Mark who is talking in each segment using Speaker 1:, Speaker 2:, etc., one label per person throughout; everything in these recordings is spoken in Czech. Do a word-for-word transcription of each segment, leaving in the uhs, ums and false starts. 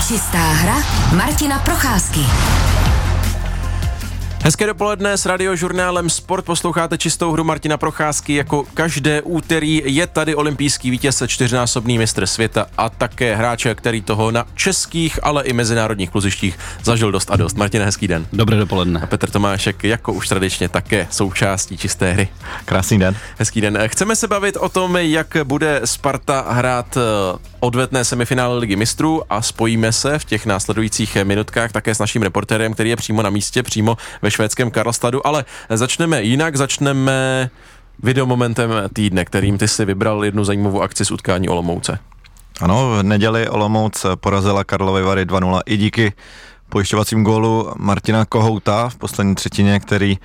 Speaker 1: Čistá hra Martina Procházky.
Speaker 2: Hezké dopoledne s radiožurnálem Sport, posloucháte Čistou hru Martina Procházky. Jako každé úterý je tady olympijský vítěz, čtyřnásobný mistr světa a také hráče, který toho na českých, ale i mezinárodních kluzištích zažil dost a dost. Martin, hezký den.
Speaker 3: Dobré dopoledne.
Speaker 2: A Petr Tomášek jako už tradičně také součástí Čisté hry.
Speaker 4: Krásný den.
Speaker 2: Hezký den. Chceme se bavit o tom, jak bude Sparta hrát odvetné semifinále Ligy mistrů a spojíme se v těch následujících minutkách také s naším reportérem, který je přímo na místě, přímo ve švédském Karlstadu, ale začneme jinak, začneme videomomentem týdne, kterým ty si vybral jednu zajímavou akci z utkání Olomouce.
Speaker 4: Ano, v neděli Olomouc porazila Karlovy Vary dva nula i díky pojišťovacím gólu Martina Kohouta v poslední třetině, který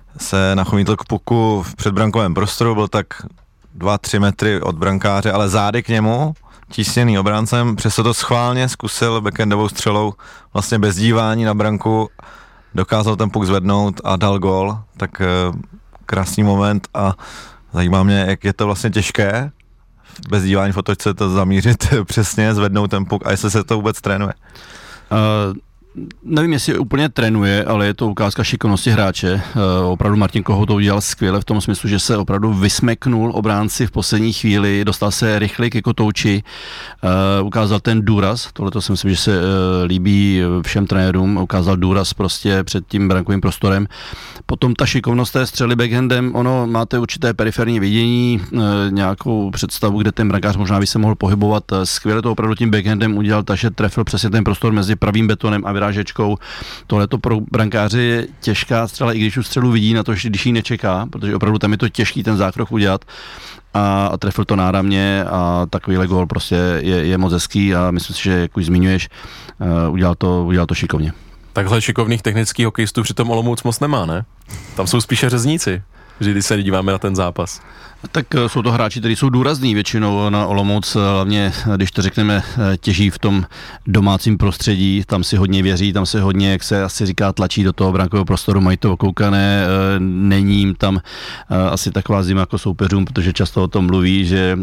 Speaker 4: se nachomítl k puku v předbrankovém prostoru, byl tak dva tři metry od brankáře, ale zády k němu, tísněný obráncem, přesto to schválně zkusil backendovou střelou, vlastně bez dívání na branku, dokázal ten puk zvednout a dal gól, tak e, krásný moment a zajímá mě, jak je to vlastně těžké bez dívání v otočce to zamířit přesně, zvednout ten puk a jestli se to vůbec trénuje.
Speaker 3: Uh... Nevím, jestli úplně trénuje, ale je to ukázka šikovnosti hráče. E, opravdu Martin Kohout to udělal skvěle v tom smyslu, že se opravdu vysmeknul obránci v poslední chvíli, dostal se rychle ke kotouči, e, ukázal ten důraz, tohle to si myslím, že se e, líbí všem trenérům, ukázal důraz prostě před tím brankovým prostorem. Potom ta šikovnost té střely backhandem, ono máte určité periferní vidění, e, nějakou představu, kde ten brankář možná by se mohl pohybovat. Skvěle to opravdu tím backhandem udělal, takže trefil přesně ten prostor mezi pravým betonem a vyrážečkou. Tohle to pro brankáře je těžká střela, i když tu střelu vidí na to, že když ji nečeká, protože opravdu tam je to těžký ten zákrok udělat a, a trefil to náramně a takovýhle gól prostě je, je moc hezký a myslím si, že jak už zmiňuješ, uh, udělal to, udělal to šikovně.
Speaker 2: Takhle šikovných technických hokejistů přitom Olomouc moc nemá, ne? Tam jsou spíše řezníci, když se díváme na ten zápas.
Speaker 3: Tak jsou to hráči, kteří jsou důrazní většinou na Olomouc, hlavně, když to řekneme, těží v tom domácím prostředí, tam si hodně věří, tam se hodně, jak se asi říká, tlačí do toho brankového prostoru, mají to okoukané, není jim tam asi taková zima jako soupeřům, protože často o tom mluví, že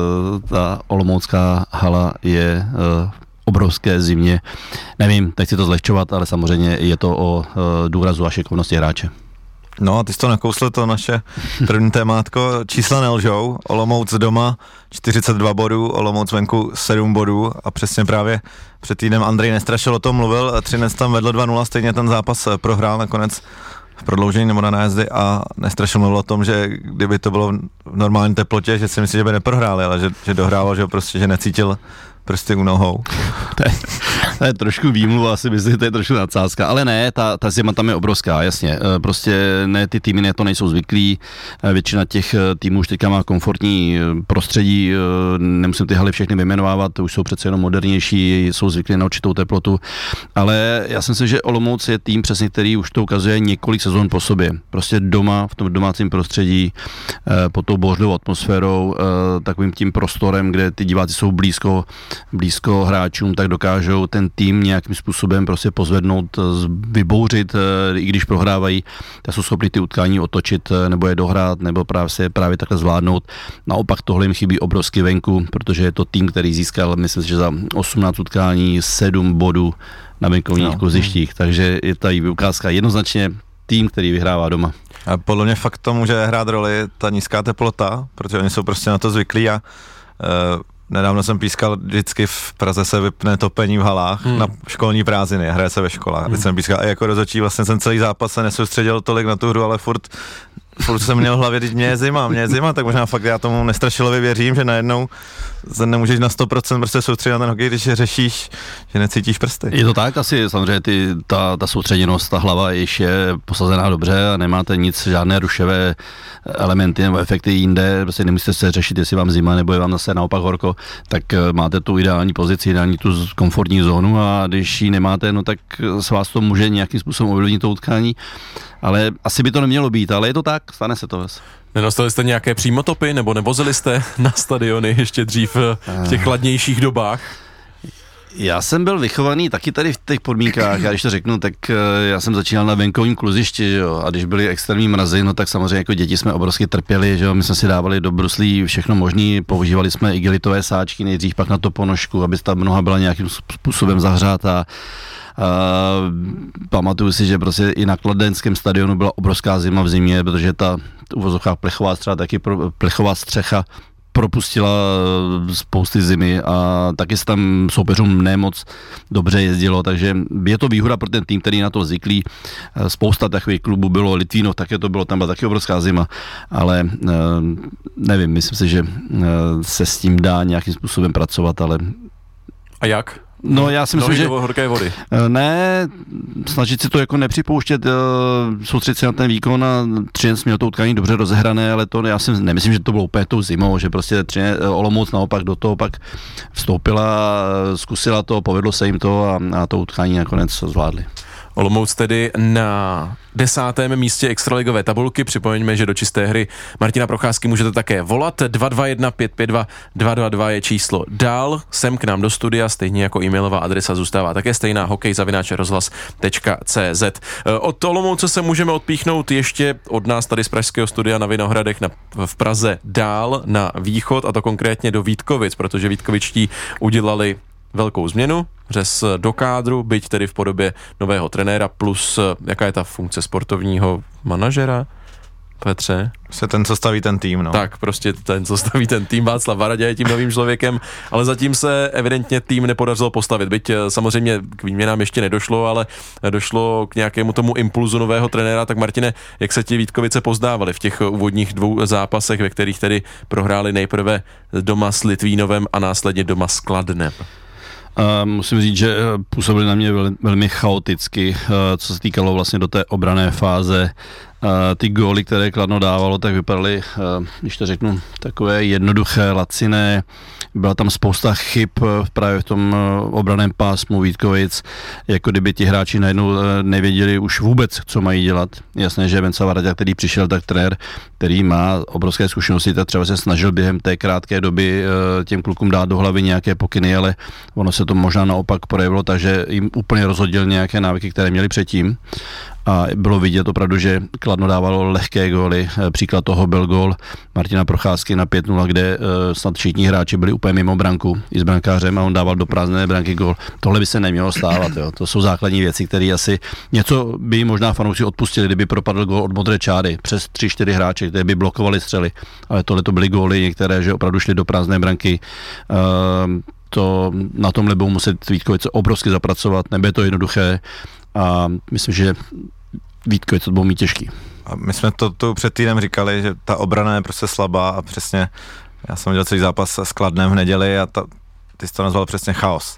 Speaker 3: ta olomoucká hala je obrovské zimě. Nevím, nechci to zlehčovat, ale samozřejmě je to o důrazu a šikovnosti hráče.
Speaker 4: No a ty jsi to nakousl, to naše první témátko. Čísla nelžou, Olomouc doma čtyřicet dva bodů, Olomouc venku sedm bodů a přesně právě před týdnem Andrej Nestrašil o tom mluvil, Třinec tam vedl dva nula, stejně ten zápas prohrál nakonec v prodloužení nebo na nájezdy a Nestrašil mluvil o tom, že kdyby to bylo v normální teplotě, že si myslí, že by neprohráli, ale že, že dohrával, že prostě, že necítil prsty u nohou.
Speaker 3: To je, to je trošku výmluva, asi myslím, že to je trošku nadsázka, ale ne, ta, ta zima tam je obrovská, jasně. Prostě ne, ty týmy na to nejsou zvyklí, většina těch týmů už teďka má komfortní prostředí, nemusím ty haly všechny vyjmenovávat, už jsou přece jenom modernější, jsou zvyklí na určitou teplotu, ale já si myslím, že Olomouc je tým přesně, který už to ukazuje několik sezon po sobě. Prostě doma, v tom domácím prostředí, pod tou bouřlivou atmosférou, takovým tím prostorem, kde ty diváci jsou blízko blízko hráčům, tak dokážou ten tým nějakým způsobem prostě pozvednout, vybouřit, i když prohrávají, tak jsou schopni ty utkání otočit, nebo je dohrát, nebo právě se právě takhle zvládnout. Naopak tohle jim chybí obrovsky venku, protože je to tým, který získal, myslím si, že za osmnáct utkání sedm bodů na venkovních no. kluzištích, takže je tady ukázka jednoznačně tým, který vyhrává doma.
Speaker 4: A podle mě fakt to může hrát roli ta nízká teplota, protože oni jsou prostě na to zvyklí a uh, nedávno jsem pískal, vždycky v Praze se vypne topení v halách hmm. na školní prázdniny, hraje se ve školách. Hmm. Když jsem pískal a jako rozhodčí, vlastně jsem celý zápas se nesoustředil tolik na tu hru, ale furt, furt jsem měl v hlavě, když mě je zima, mě je zima, tak možná fakt já tomu Nestrašilovi věřím, že najednou se nemůžeš na sto procent prostě soustředit na ten hokej, když řešíš, že necítíš prsty.
Speaker 3: Je to tak, asi samozřejmě ty, ta, ta soustředěnost, ta hlava již je posazená dobře a nemáte nic, žádné rušivé elementy nebo efekty jinde, prostě nemusíte se řešit, jestli vám zima nebo je vám zase naopak horko, tak máte tu ideální pozici, ideální tu komfortní zónu a když ji nemáte, no tak s vás to může nějakým způsobem ovlivnit to utkání, ale asi by to nemělo být, ale je to tak, stane se to ves.
Speaker 2: Nenostali jste nějaké přímotopy, nebo nevozili jste na stadiony ještě dřív v těch chladnějších dobách?
Speaker 3: Já jsem byl vychovaný taky tady v těch podmínkách, já když to řeknu, tak já jsem začínal na venkovním kluzišti, jo, a když byly extrémní mrazy, no tak samozřejmě jako děti jsme obrovsky trpěli, že jo, my jsme si dávali do bruslí všechno možný, používali jsme igelitové sáčky, nejdřív pak na to ponožku, aby ta noha byla nějakým způsobem zahřátá. Uh, pamatuju si, že prostě i na kladenském stadionu byla obrovská zima v zimě, protože ta v uvozovkách plechová střecha, taky pro, plechová střecha propustila spousty zimy a taky se tam soupeřům nemoc dobře jezdilo, takže je to výhoda pro ten tým, který na to zvyklý. Spousta takových klubů bylo, Litvínov také to bylo, tam byla taky obrovská zima, ale nevím, myslím si, že se s tím dá nějakým způsobem pracovat, ale...
Speaker 2: A jak?
Speaker 3: No já si myslím, že...
Speaker 2: horké vody.
Speaker 3: Ne, snažit si to jako nepřipouštět, soustředit se na ten výkon a Třinec měl to utkání dobře rozehrané, ale to já si nemyslím, že to bylo úplně tou zimou, že prostě Třinec, Olomouc naopak do toho pak vstoupila, zkusila to, povedlo se jim to a, a to utkání nakonec zvládli.
Speaker 2: Olomouc tedy na desátém místě extraligové tabulky. Připomeňme, že do čisté hry Martina Procházky můžete také volat. dva dva jedna pět pět dva dva dva dva je číslo dál. Sem k nám do studia, stejně jako e-mailová adresa zůstává také stejná, hokej zavináč rozhlas tečka cé zet. Od Olomouce se můžeme odpíchnout ještě od nás tady z pražského studia na Vinohradech na, v Praze dál na východ, a to konkrétně do Vítkovic, protože Vítkovičtí udělali velkou změnu, řez do kádru, byť tedy v podobě nového trenéra, plus jaká je ta funkce sportovního manažera, Petře?
Speaker 4: Se ten, co staví ten tým, no.
Speaker 2: Tak, prostě ten, co staví ten tým, Václav Varadě je tím novým člověkem, ale zatím se evidentně tým nepodařilo postavit, byť samozřejmě k výměnám ještě nedošlo, ale došlo k nějakému tomu impulzu nového trenéra. Tak Martine, jak se ti Vítkovice pozdávali v těch úvodních dvou zápasech, ve kterých tedy prohráli nejprve doma s Litvínovem a následně doma s Kladnem?
Speaker 3: Uh, musím říct, že působili na mě vel, velmi chaoticky, uh, co se týkalo vlastně do té obranné fáze. Uh, ty góly, které Kladno dávalo, tak vypadaly, uh, když to řeknu, takové jednoduché, laciné. Byla tam spousta chyb uh, právě v tom uh, obranném pásmu Vítkovic, jako kdyby ti hráči najednou uh, nevěděli už vůbec, co mají dělat. Jasné, že Venca Varadě, který přišel, tak trenér, který má obrovské zkušenosti, tak třeba se snažil během té krátké doby uh, těm klukům dát do hlavy nějaké pokyny, ale ono se to možná naopak projevilo, takže jim úplně rozhodil nějaké návyky, které měli předtím. A bylo vidět opravdu, že Kladno dávalo lehké góly. Příklad toho byl gól Martina Procházky na pět nula, kde snad všichni hráči byli úplně mimo branku i s brankářem a on dával do prázdné branky gól. Tohle by se nemělo stávat. Jo. To jsou základní věci, které asi něco by možná fanoušci odpustili, kdyby propadl gól od modré čáry přes tři čtyři hráče, které by blokovali střely. Ale tohle to byly góly některé, že opravdu šly do prázdné branky. Ehm, to na tomhle budou muset Vítkovice obrovsky zapracovat, nebude to jednoduché a myslím, že Vítkovice to budou mít těžký.
Speaker 4: A my jsme to tu před týdnem říkali, že ta obrana je prostě slabá a přesně, já jsem dělal celý zápas s Kladnem v neděli a ta, ty jsi to nazval přesně chaos.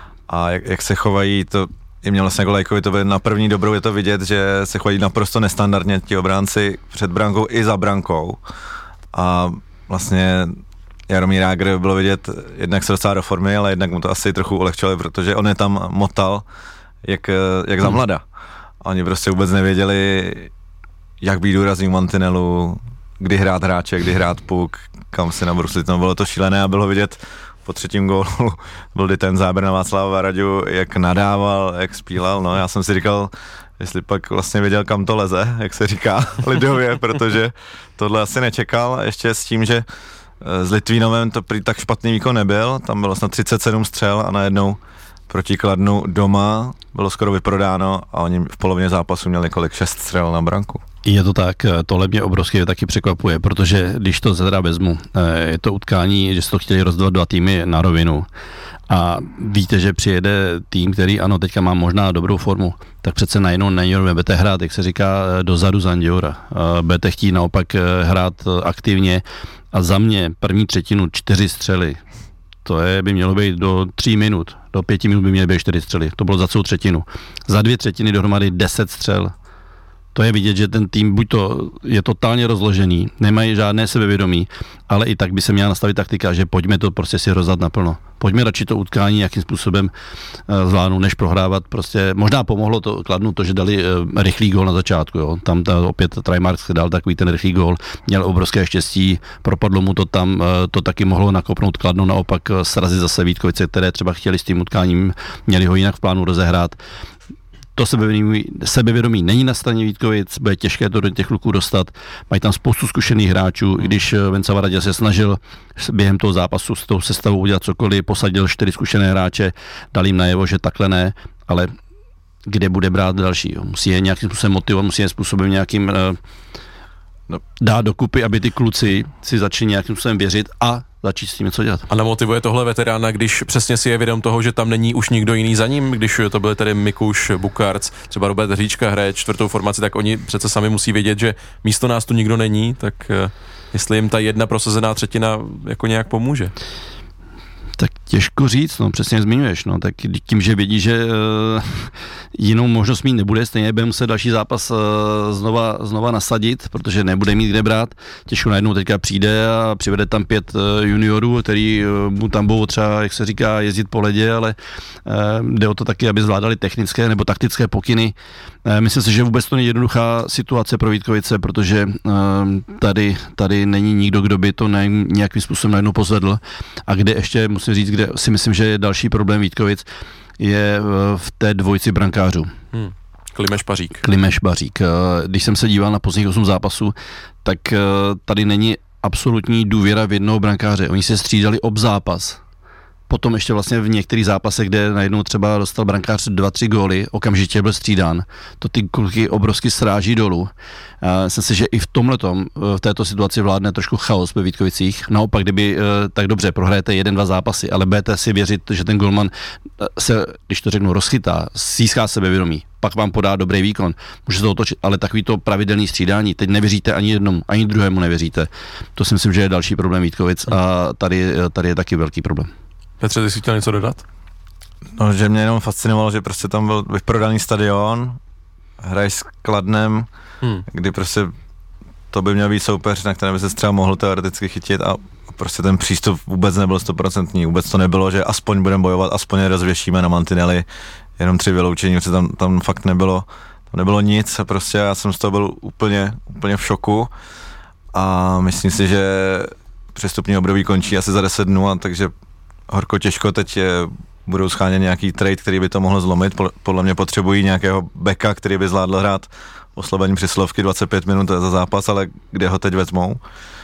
Speaker 4: A jak, jak se chovají, to i mě vlastně jako lajkovi, to na první dobrou je to vidět, že se chovají naprosto nestandardně ti obránci před brankou i za brankou. A vlastně Jaromír Jágr bylo vidět, jednak se dostal do formy, ale jednak mu to asi trochu ulehčilo, protože on je tam motal jak, jak za mlada. A oni prostě vůbec nevěděli, jak být důrazný v mantinelu, kdy hrát hráče, kdy hrát puk, kam se nabruslit. No, bylo to šílené a bylo vidět po třetím gólu, byl ten záběr na Václava Varaďu, jak nadával, jak spílal. No, já jsem si říkal, jestli pak vlastně věděl, kam to leze, jak se říká lidově, protože tohle asi nečekal. A ještě s tím, že s Litvínovem to prý tak špatný výkon nebyl, tam bylo snad třicet sedm střel a najednou proti Kladnu doma bylo skoro vyprodáno a oni v polovině zápasu měli kolik šest střel na branku.
Speaker 3: Je to tak, tohle mě obrovsky taky překvapuje, protože když to teda vezmu, je to utkání, že se to chtěli rozdělat dva týmy na rovinu a víte, že přijede tým, který ano, teďka má možná dobrou formu, tak přece najednou najednou budete hrát, jak se říká, dozadu za Anděura. Budete chtít naopak hrát aktivně a za mě první třetinu čtyři střely. To je, by mělo být do tří minut, do pěti minut by měly být čtyři střely, to bylo za celou třetinu. Za dvě třetiny dohromady deset střel. To je vidět, že ten tým buď to je totálně rozložený, nemají žádné sebevědomí, ale i tak by se měla nastavit taktika, že pojďme to prostě si rozdat naplno. Pojďme radši to utkání nějakým způsobem uh, zvládnout, než prohrávat. Prostě možná pomohlo to Kladnu to, že dali uh, rychlý gól na začátku. Jo. Tam ta, opět Trimarks dal takový ten rychlý gól, měl obrovské štěstí, propadlo mu to tam, uh, to taky mohlo nakopnout Kladno, naopak uh, srazit zase Vítkovice, které třeba chtěli s tím utkáním, měli ho jinak v plánu rozehrát. To sebevědomí, sebevědomí není na straně Vítkovic, bude těžké to do těch kluků dostat. Mají tam spoustu zkušených hráčů, i když Venca Varadě se snažil během toho zápasu s tou sestavou udělat cokoliv, posadil čtyři zkušené hráče, dal jim najevo, že takhle ne, ale kde bude brát další? Jo? Musí je nějakým způsobem motivovat, musí je způsobem nějakým uh, no, dát dokupy, aby ty kluci si začali nějakým způsobem věřit a začít s tím něco dělat.
Speaker 2: A nemotivuje tohle veterána, když přesně si je vědom toho, že tam není už nikdo jiný za ním, když to byly tedy Mikuš, Bukarc, třeba Robert Hříčka hraje čtvrtou formaci, tak oni přece sami musí vědět, že místo nás tu nikdo není, tak jestli jim ta jedna prosazená třetina jako nějak pomůže.
Speaker 3: Tak těžko říct, no přesně zmiňuješ, no tak tím, že vědí, že uh, jinou možnost mít nebude, stejně bude muset další zápas uh, znova, znova nasadit, protože nebude mít kde brát, těžko najednou teďka přijde a přivede tam pět uh, juniorů, který uh, mu tam budou třeba, jak se říká, jezdit po ledě, ale uh, jde o to taky, aby zvládali technické nebo taktické pokyny. Uh, myslím si, že vůbec to není jednoduchá situace pro Vítkovice, protože uh, tady, tady není nikdo, kdo by to ne, nějakým způsobem najednou pozvedl a kde ještě musím říct, kde si myslím, že je další problém Vítkovic, je v té dvojici brankářů.
Speaker 2: Hmm. Klimeš Pařík.
Speaker 3: Klimeš Pařík. Když jsem se díval na posledních osm zápasů, tak tady není absolutní důvěra v jednoho brankáře. Oni se střídali ob zápas. Potom ještě vlastně v některých zápasech, kde najednou třeba dostal brankář dva, tři góly, okamžitě byl střídán. To ty kluky obrovsky sráží dolů. Myslím si, že i v tomhletom, v této situaci vládne trošku chaos ve Vítkovicích. Naopak, kdyby tak dobře prohrajete jeden, dva zápasy, ale budete si věřit, že ten golman se, když to řeknu, rozchytá, získá sebevědomí, pak vám podá dobrý výkon, může se to otočit, ale takový to pravidelný střídání, teď nevěříte ani jednomu, ani druhému nevěříte. To si myslím, že je další problém Vítkovic a tady, tady je taky velký problém.
Speaker 2: Petře, ty jsi chtěl něco dodat?
Speaker 4: No, že mě jenom fascinovalo, že prostě tam byl vyprodaný stadion, hraješ s Kladnem, hmm. kdy prostě to by měl být soupeř, na kterém by se třeba mohl teoreticky chytit a prostě ten přístup vůbec nebyl stoprocentní, vůbec to nebylo, že aspoň budeme bojovat, aspoň je rozvěšíme na mantinely, jenom tři vyloučení, protože tam, tam fakt nebylo, tam nebylo nic a prostě já jsem z toho byl úplně, úplně v šoku a myslím si, že přestupní období končí asi za deset dnů, a takže horko těžko teď je, budou schánět nějaký trade, který by to mohl zlomit. Podle mě potřebují nějakého beka, který by zvládl hrát oslabení přesilovky dvacet pět minut za zápas, ale kde ho teď vezmou.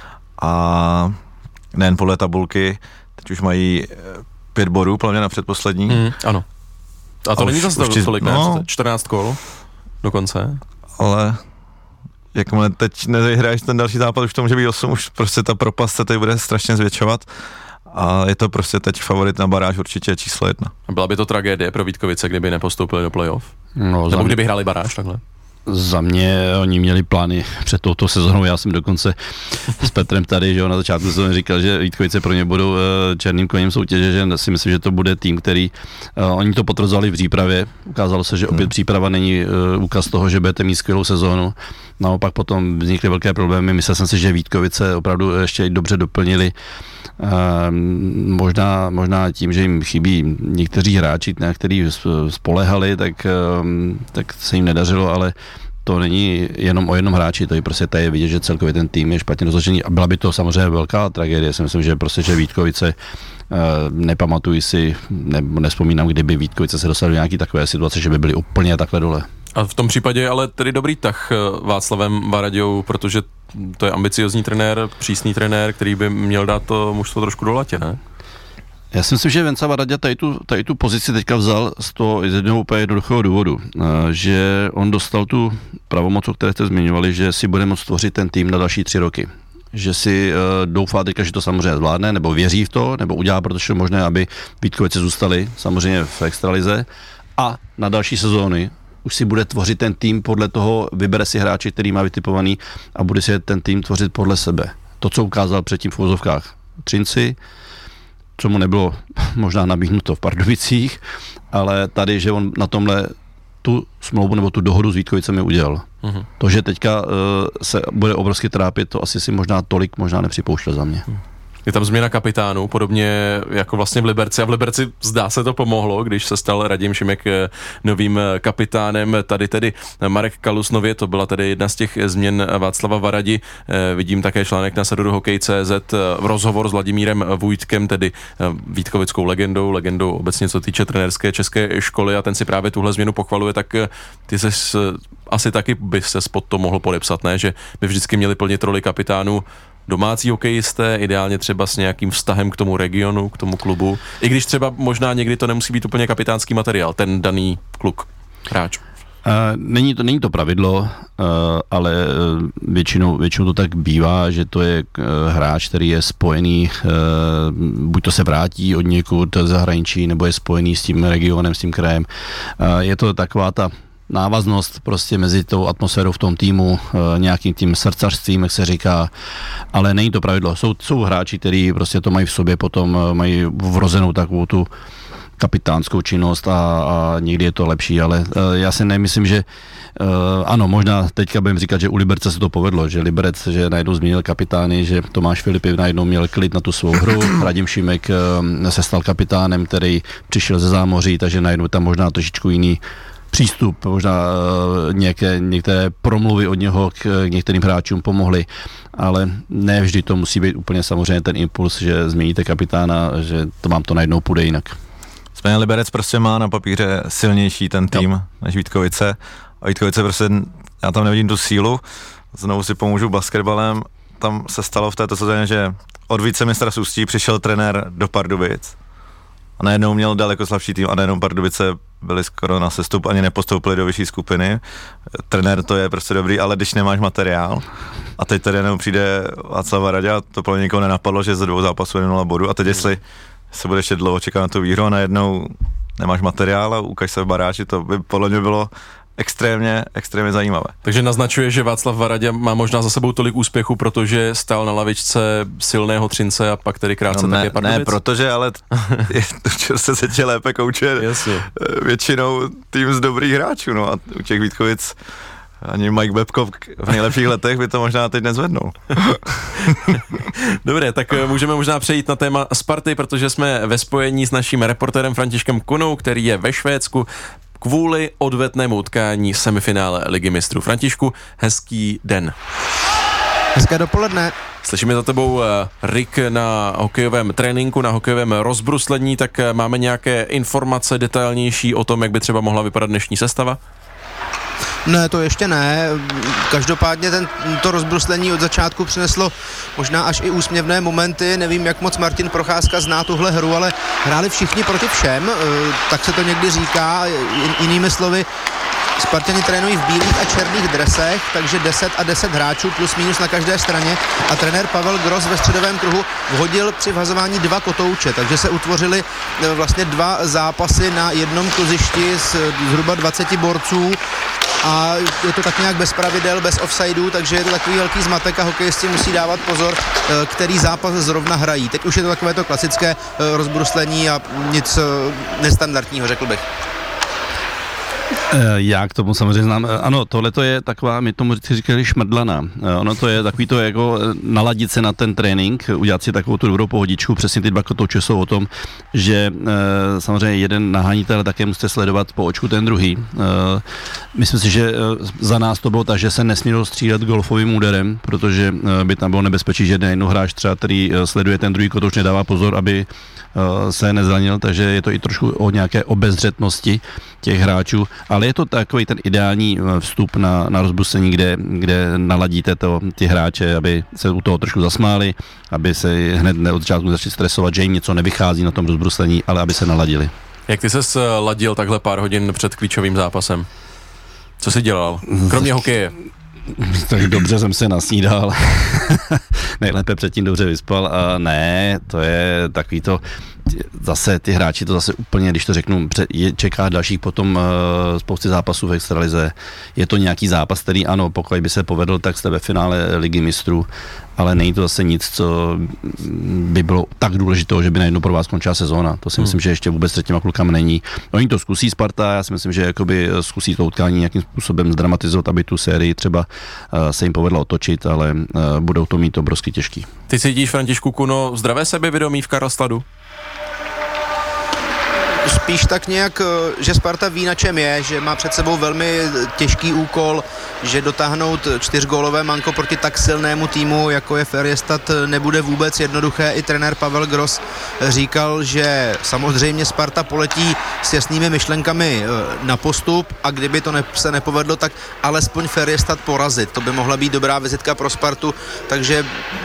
Speaker 4: A nejen podle tabulky, teď už mají pět bodů, podle mě na předposlední.
Speaker 2: Mm, ano. A to a není zase
Speaker 4: už,
Speaker 2: tolik,
Speaker 4: no,
Speaker 2: ne? čtrnáct kol dokonce.
Speaker 4: Ale jakmile teď nehraješ ten další zápas, už to může být osm, už prostě ta propast se teď bude strašně zvětšovat. A je to prostě teď favorit na baráž určitě číslo jedna.
Speaker 2: Byla by to tragédie pro Vítkovice, kdyby nepostoupili do playoff?
Speaker 3: No,
Speaker 2: nebo kdyby hráli baráž takhle?
Speaker 3: Za mě oni měli plány před touto sezónou, já jsem dokonce s Petrem tady, že jo, na začátku sezóny říkal, že Vítkovice pro ně budou uh, černým koněm soutěže, že si myslím, že to bude tým, který, uh, oni to potvrzovali v přípravě, ukázalo se, že opět hmm. příprava není uh, úkaz toho, že budete mít skvělou sezónu, naopak potom vznikly velké problémy, myslel jsem si, že Vítkovice opravdu ještě dobře doplnili. Uh, možná, možná tím, že jim chybí někteří hráči, na který spolehali, tak, uh, tak se jim nedařilo, ale to není jenom o jednom hráči, to je prostě tady je vidět, že celkově ten tým je špatně rozložený a byla by to samozřejmě velká tragédie. Já myslím, že prostě, že Vítkovice, uh, nepamatuji si, ne, nespomínám, kdyby Vítkovice se dostali do nějaké takové situace, že by byli úplně takhle dole. A
Speaker 2: v tom případě je ale tedy dobrý tah Václavem Varaďou, protože to je ambiciozní trenér, přísný trenér, který by měl dát to mužstvo trošku do latě, ne?
Speaker 3: Já si myslím, že Venca Varadě tady tu, tady tu pozici teďka vzal z toho z jednoho úplně jednoduchého důvodu, že on dostal tu pravomoc, o které jste zmiňovali, že si bude moct tvořit ten tým na další tři roky. Že si uh, doufá teďka, že to samozřejmě zvládne, nebo věří v to, nebo udělá, protože je možné, aby Vítkovice zůstali samozřejmě v extralize a na další sezóny už si bude tvořit ten tým podle toho, vybere si hráče, který má vytipovaný a bude si ten tým tvořit podle sebe. To, co ukázal předtím v uvozovkách Třinci, co mu nebylo možná nabídnuto v Pardubicích, ale tady, že on na tomhle tu smlouvu nebo tu dohodu s Vítkovicemi udělal. Uh-huh. To, že teďka uh, se bude obrovsky trápit, to asi si možná tolik možná nepřipouštěl za mě. Uh-huh.
Speaker 2: Je tam změna kapitánů, podobně jako vlastně v Liberci. A v Liberci zdá se to pomohlo, když se stal Radim Šimek novým kapitánem. Tady tedy Marek Kalus nově, to byla tedy jedna z těch změn Václava Varadi. Vidím také článek na serveru hokej tečka cé zet, rozhovor s Vladimírem Vujtkem, tedy vítkovickou legendou, legendou obecně co týče trenérské české školy, a ten si právě tuhle změnu pochvaluje, tak ty ses asi taky by ses pod to mohl podepsat, ne? Že by vždycky měli plnit roli kapitánů domácí hokejisté, ideálně třeba s nějakým vztahem k tomu regionu, k tomu klubu. I když třeba možná někdy to nemusí být úplně kapitánský materiál, ten daný kluk, hráč.
Speaker 3: Uh, není, to, není to pravidlo, uh, ale většinou, většinou to tak bývá, že to je uh, hráč, který je spojený, uh, buď to se vrátí od někud zahraničí, nebo je spojený s tím regionem, s tím krajem. Uh, je to taková ta návaznost prostě mezi tou atmosférou v tom týmu, e, nějakým tím srdcařstvím, jak se říká, ale není to pravidlo. Jsou, jsou hráči, kteří prostě to mají v sobě, potom mají vrozenou takovou tu kapitánskou činnost a, a někdy je to lepší, ale e, já si nemyslím, že e, ano, možná teďka budeme říkat, že u Liberce se to povedlo, že Liberec, že najednou změnil kapitány, že Tomáš Filipy najednou měl klid na tu svou hru, Radim Šimek e, se stal kapitánem, který přišel ze zámoří, takže najednou tam možná trošičku jiný přístup, možná uh, nějaké, některé promluvy od něho k, k některým hráčům pomohly, ale ne vždy to musí být úplně samozřejmě ten impuls, že změníte kapitána, že to vám to najednou půjde jinak.
Speaker 4: Splně Liberec prostě má na papíře silnější ten tým jo. než Vítkovice a Vítkovice prostě, já tam nevidím tu sílu, znovu si pomůžu basketbalem, tam se stalo v této sezóně, že od vicemistra z Ústí přišel trenér do Pardubic a najednou měl daleko slabší tým a najednou Pardubice byli skoro na sestup, ani nepostoupili do vyšší skupiny. Trenér to je prostě dobrý, ale když nemáš materiál a teď tady jenom přijde Václav Varada, to pro někoho nenapadlo, že ze dvou zápasů je nula bodů a teď jestli se bude ještě dlouho čekat na tu výhru a najednou nemáš materiál a ukaž se v baráži, to by podle mě bylo extrémně, extrémně zajímavé.
Speaker 2: Takže naznačuje, že Václav Varadě má možná za sebou tolik úspěchu, protože stál na lavičce silného Třince a pak tedy krátce
Speaker 4: no ne,
Speaker 2: také Pardubic?
Speaker 4: Ne, protože, ale se se tě lépe kouče většinou tým z dobrých hráčů, no a u těch Vítkovic ani Mike Babcock v nejlepších letech by to možná teď nezvednul.
Speaker 2: Dobré, tak můžeme možná přejít na téma Sparty, protože jsme ve spojení s naším reportérem Františkem Kunou, který je ve Švédsku kvůli odvetnému utkání semifinále Ligy mistrů. Františku, hezký den.
Speaker 5: Hezké dopoledne.
Speaker 2: Slyšíme za tebou Rick na hokejovém tréninku, na hokejovém rozbruslení, tak máme nějaké informace detailnější o tom, jak by třeba mohla vypadat dnešní sestava?
Speaker 5: Ne, to ještě ne. Každopádně ten, to rozbruslení od začátku přineslo možná až i úsměvné momenty. Nevím, jak moc Martin Procházka zná tuhle hru, ale hráli všichni proti všem, tak se to někdy říká. Jinými slovy, Spartani trénují v bílých a černých dresech, takže deset a deset hráčů plus minus na každé straně a trenér Pavel Gross ve středovém kruhu vhodil při vhazování dva kotouče, takže se utvořily vlastně dva zápasy na jednom kluzišti s zhruba dvaceti borců a je to tak nějak bez pravidel, bez offsidů, takže je to takový velký zmatek a hokejisti musí dávat pozor, který zápas zrovna hrají. Teď už je to takové to klasické rozbruslení a nic nestandardního, řekl bych.
Speaker 3: Já k tomu samozřejmě znám. Ano, tohle to je taková, my tomu říkali šmrdlana. Ono to je takový to jako naladit se na ten trénink, udělat si takovou tu dobrou pohodičku. Přesně ty dva kotouče jsou o tom, že e, samozřejmě jeden nahánítel také musíte sledovat po očku ten druhý. E, myslím si, že za nás to bylo tak, že se nesmělo střílet golfovým úderem, protože by tam bylo nebezpečí, že jeden hráč třeba, který sleduje ten druhý kotouč, nedává pozor, aby se nezranil, takže je to i trošku o nějaké obezřetnosti těch hráčů, ale je to takový ten ideální vstup na, na rozbrusení, kde, kde naladíte to, ty hráče, aby se u toho trošku zasmáli, aby se hned od začátku začali stresovat, že jim něco nevychází na tom rozbruslení, ale aby se naladili. Jak ty ses ladil takhle pár hodin před klíčovým zápasem? Co jsi dělal? Kromě hokeje. Tak dobře jsem se nasnídal, nejlépe předtím dobře vyspal a ne, to je takový to, zase ty hráči to zase úplně, když to řeknu, je, čeká dalších potom uh, spousty zápasů v extralize. Je to nějaký zápas, který ano, pokud by se povedl, tak jste ve finále Ligy mistrů, ale není to zase nic, co by bylo tak důležitého, že by najednou pro vás skončila sezóna. To si hmm. myslím, že ještě vůbec před těma klukama není. Oni to zkusí Sparta, já si myslím, že jakoby zkusí to utkání nějakým způsobem zdramatizovat, aby tu sérii třeba uh, se jim povedlo otočit, ale uh, budou to mít obrovsky těžký.
Speaker 2: Ty cítíš, Františku Kuno, zdravé sebevědomí v Karlstadu?
Speaker 5: Spíš tak nějak, že Sparta ví, na čem je, že má před sebou velmi těžký úkol, že dotáhnout čtyřgólové manko proti tak silnému týmu, jako je Färjestad, nebude vůbec jednoduché. I trenér Pavel Gross říkal, že samozřejmě Sparta poletí s jasnými myšlenkami na postup a kdyby to ne, se nepovedlo, tak alespoň Färjestad porazit. To by mohla být dobrá vizitka pro Spartu, takže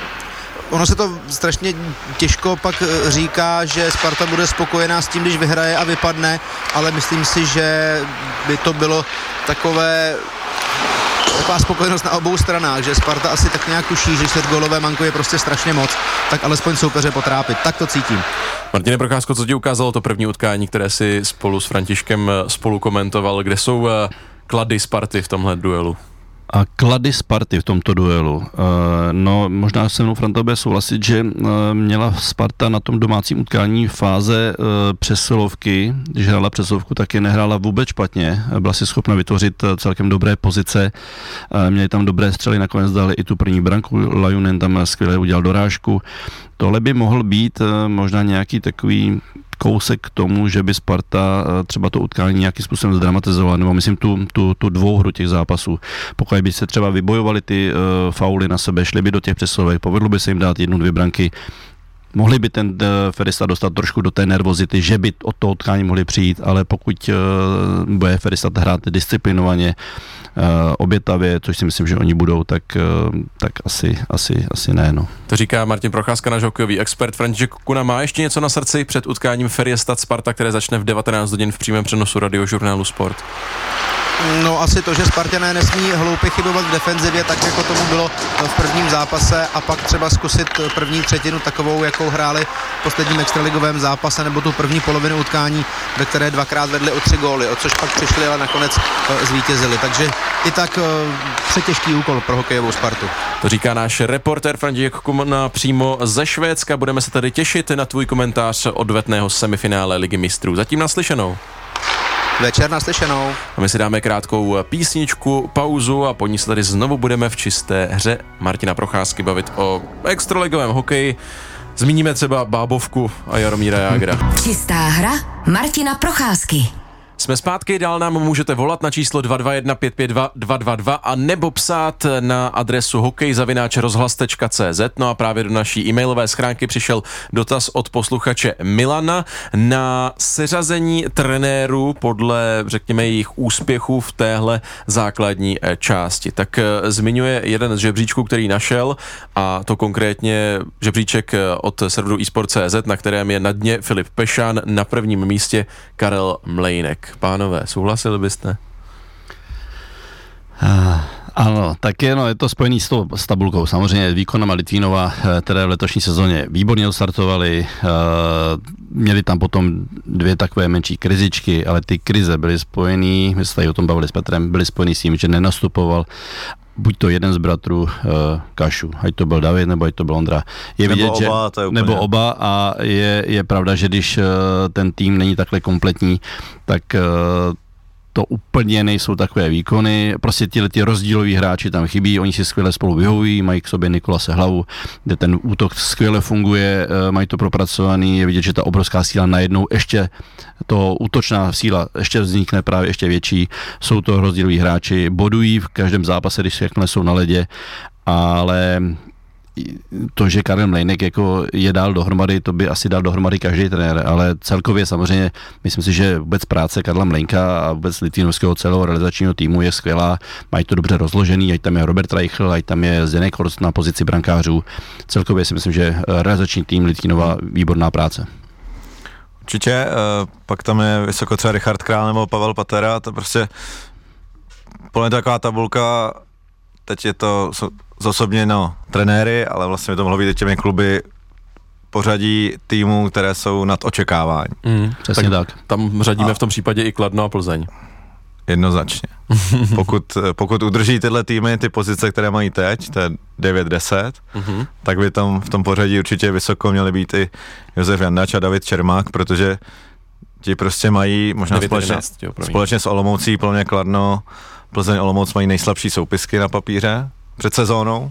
Speaker 5: ono se to strašně těžko pak říká, že Sparta bude spokojená s tím, když vyhraje a vypadne, ale myslím si, že by to bylo takové taková spokojenost na obou stranách, že Sparta asi tak nějak tuší, že čtyřgólové manko je prostě strašně moc, tak alespoň soupeře potrápit. Tak to cítím.
Speaker 2: Martine Procházko, co ti ukázalo to první utkání, které si spolu s Františkem spolu komentoval, kde jsou klady Sparty v tomhle duelu?
Speaker 3: A klady Sparty v tomto duelu. No, možná se mnou Franta bude souhlasit, že měla Sparta na tom domácím utkání fáze přesilovky. Když hrála přesilovku, tak je nehrála vůbec špatně. Byla si schopna vytvořit celkem dobré pozice. Měli tam dobré střely, nakonec dali i tu první branku. Lajunen tam skvěle udělal dorážku. Tohle by mohl být možná nějaký takový kousek k tomu, že by Sparta třeba to utkání nějakým způsobem zdramatizovala, nebo myslím tu, tu, tu dvouhru těch zápasů. Pokud by se třeba vybojovali ty uh, fauly na sebe, šli by do těch přesilovek, povedlo by se jim dát jednu, dvě branky, mohli by ten uh, Färjestad dostat trošku do té nervozity, že by od toho utkání mohli přijít, ale pokud uh, bude Färjestad hrát disciplinovaně, uh, obětavě, což si myslím, že oni budou, tak, uh, tak asi, asi, asi ne. No.
Speaker 2: To říká Martin Procházka, náš hokejový expert. František Kuna má ještě něco na srdci před utkáním Färjestad Sparta, které začne v devatenáct hodin v přímém přenosu radiožurnálu Sport?
Speaker 5: No asi to, že Spartané nesmí hloupě chybovat v defenzivě, tak jako tomu bylo v prvním zápase, a pak třeba zkusit první třetinu takovou, jakou hráli v posledním extraligovém zápase, nebo tu první polovinu utkání, ve které dvakrát vedli o tři góly, o což pak přišli, ale nakonec zvítězili. Takže i tak přetěžký úkol pro hokejovou Spartu.
Speaker 2: To říká náš reportér František Kuna přímo ze Švédska. Budeme se tady těšit na tvůj komentář odvetného semifinále Ligy mistrů. Zatím naslyšenou.
Speaker 5: Večer naslyšenou.
Speaker 2: A my si dáme krátkou písničku, pauzu a po ní se tady znovu budeme v čisté hře Martina Procházky bavit o extraligovém hokeji. Zmíníme třeba Bábovku a Jaromíra Jágra.
Speaker 1: Čistá hra Martina Procházky.
Speaker 2: Jsme zpátky, dál nám můžete volat na číslo dva dva jedna pět pět dva dva dva dva a nebo psát na adresu hokej zavináč rozhlas tečka cé zet. No a právě do naší e-mailové schránky přišel dotaz od posluchače Milana na seřazení trenérů podle, řekněme, jejich úspěchů v téhle základní části. Tak zmiňuje jeden z žebříčků, který našel, a to konkrétně žebříček od serveru eSport tečka cé zet, na kterém je na dně Filip Pešan, na prvním místě Karel Mlejnek. Pánové, souhlasili byste?
Speaker 3: Uh, ano, tak je, no, je to spojený s, tou, s tabulkou. Samozřejmě Výkonama Litvínova, které v letošní sezóně výborně odstartovali, uh, měli tam potom dvě takové menší krizičky, ale ty krize byly spojený, my jsme tady o tom bavili s Petrem, byly spojený s tím, že nenastupoval buď to jeden z bratrů uh, Kašu, ať to byl David, nebo ať to byl Ondra. Je
Speaker 4: nebo
Speaker 3: vidět,
Speaker 4: oba,
Speaker 3: že,
Speaker 4: to je úplně...
Speaker 3: nebo oba, a je, je pravda, že když uh, ten tým není takhle kompletní, tak uh, to úplně nejsou takové výkony. Prostě tyhle ty rozdíloví hráči tam chybí, oni si skvěle spolu vyhovují, mají k sobě Nikolase Hlavu, kde ten útok skvěle funguje, mají to propracovaný, je vidět, že ta obrovská síla najednou ještě, to útočná síla ještě vznikne právě ještě větší. Jsou to rozdíloví hráči, bodují v každém zápase, když jakmile jsou na ledě, ale to, že Karel Mlejnek jako je dál dohromady, to by asi dal dohromady každý trenér, ale celkově samozřejmě myslím si, že vůbec práce Karla Mlejnka a vůbec litvínovského celého realizačního týmu je skvělá, mají to dobře rozložený, ať tam je Robert Reichl, ať tam je Zdeněk Horst na pozici brankářů. Celkově si myslím, že realizační tým Litvínova výborná práce.
Speaker 4: Určitě, pak tam je vysoko třeba Richard Král nebo Pavel Patera, to prostě podle taková tabulka, teď je to zosobněno trenéry, ale vlastně by to mohlo být těmi kluby pořadí týmů, které jsou nad očekávání.
Speaker 2: Mm,
Speaker 3: Přesně tak, tak.
Speaker 2: Tam řadíme a v tom případě i Kladno a Plzeň.
Speaker 4: Jednoznačně. pokud, pokud udrží tyhle týmy ty pozice, které mají teď, to je devět deset, mm-hmm. tak by tam v tom pořadí určitě vysoko měli být i Josef Jandač a David Čermák, protože ti prostě mají možná společně, jedenáct, jo, společně s Olomoucí, pro mě Kladno, Plzeň, Olomouc mají nejslabší soupisky na papíře před sezónou.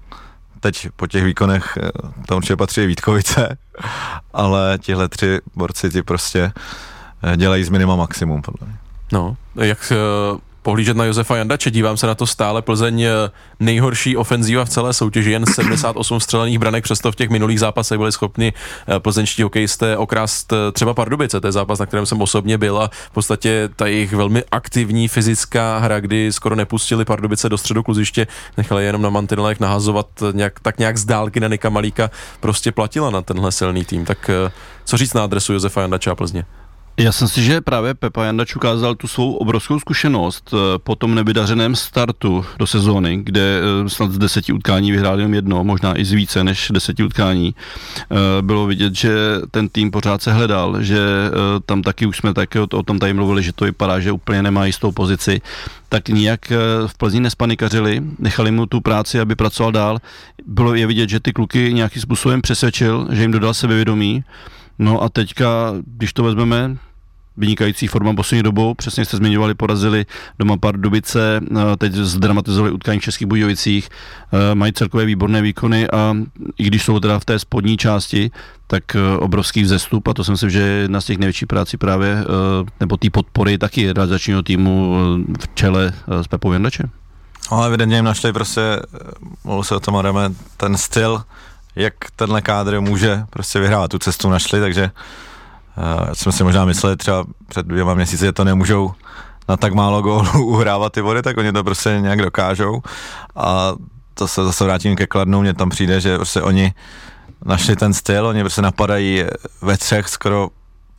Speaker 4: Teď po těch výkonech tam určitě patří i Vítkovice, ale tihle tři borci ti prostě dělají z minima maximum, podle mě.
Speaker 2: No, jak uh, pohlížet na Josefa Jandače, dívám se na to stále, Plzeň nejhorší ofenzíva v celé soutěži, jen sedmdesát osm střelených branek, přesto v těch minulých zápasech byli schopni uh, plzeňští hokejisté okrást uh, třeba Pardubice, to je zápas, na kterém jsem osobně byl a v podstatě ta jejich velmi aktivní fyzická hra, kdy skoro nepustili Pardubice do středu kluziště, nechali jenom na mantinelech nahazovat nějak, tak nějak z dálky na Nika Malíka, prostě platila na tenhle silný tým, tak uh, co říct na adresu Josefa Jandače a Plzně?
Speaker 3: Já jsem si, že právě Pepa Jandač ukázal tu svou obrovskou zkušenost po tom nevydařeném startu do sezóny, kde snad z deseti utkání vyhrál jenom jedno, možná i z více než deseti utkání. Bylo vidět, že ten tým pořád se hledal, že tam taky už jsme taky o tom tady mluvili, že to vypadá, že úplně nemá jistou pozici, tak nijak v Plzni nespanikařili, nechali mu tu práci, aby pracoval dál. Bylo je vidět, že ty kluky nějakým způsobem přesvědčil, že jim dodal sebevědomí. No a teďka, když to vezmeme, vynikající forma poslední dobou, přesně jste zmiňovali, porazili doma Pardubice, teď zdramatizovali utkání v Českých Budějovicích, mají celkové výborné výkony a i když jsou teda v té spodní části, tak obrovský vzestup a to si myslím, že je jedna z těch největších prací právě, nebo té podpory taky realizačního týmu v čele s Pepou Jandačem.
Speaker 4: Ale evidentně jim našli prostě, mluvil se o tom, Adame, ten styl, jak tenhle kádr může prostě vyhrát, tu cestu našli, takže uh, jsme si možná mysleli třeba před dvěma měsíci, že to nemůžou na tak málo gólů uhrávat ty vody, tak oni to prostě nějak dokážou a to se zase vrátím ke Kladnu, mně tam přijde, že prostě oni našli ten styl, oni prostě napadají ve třech skoro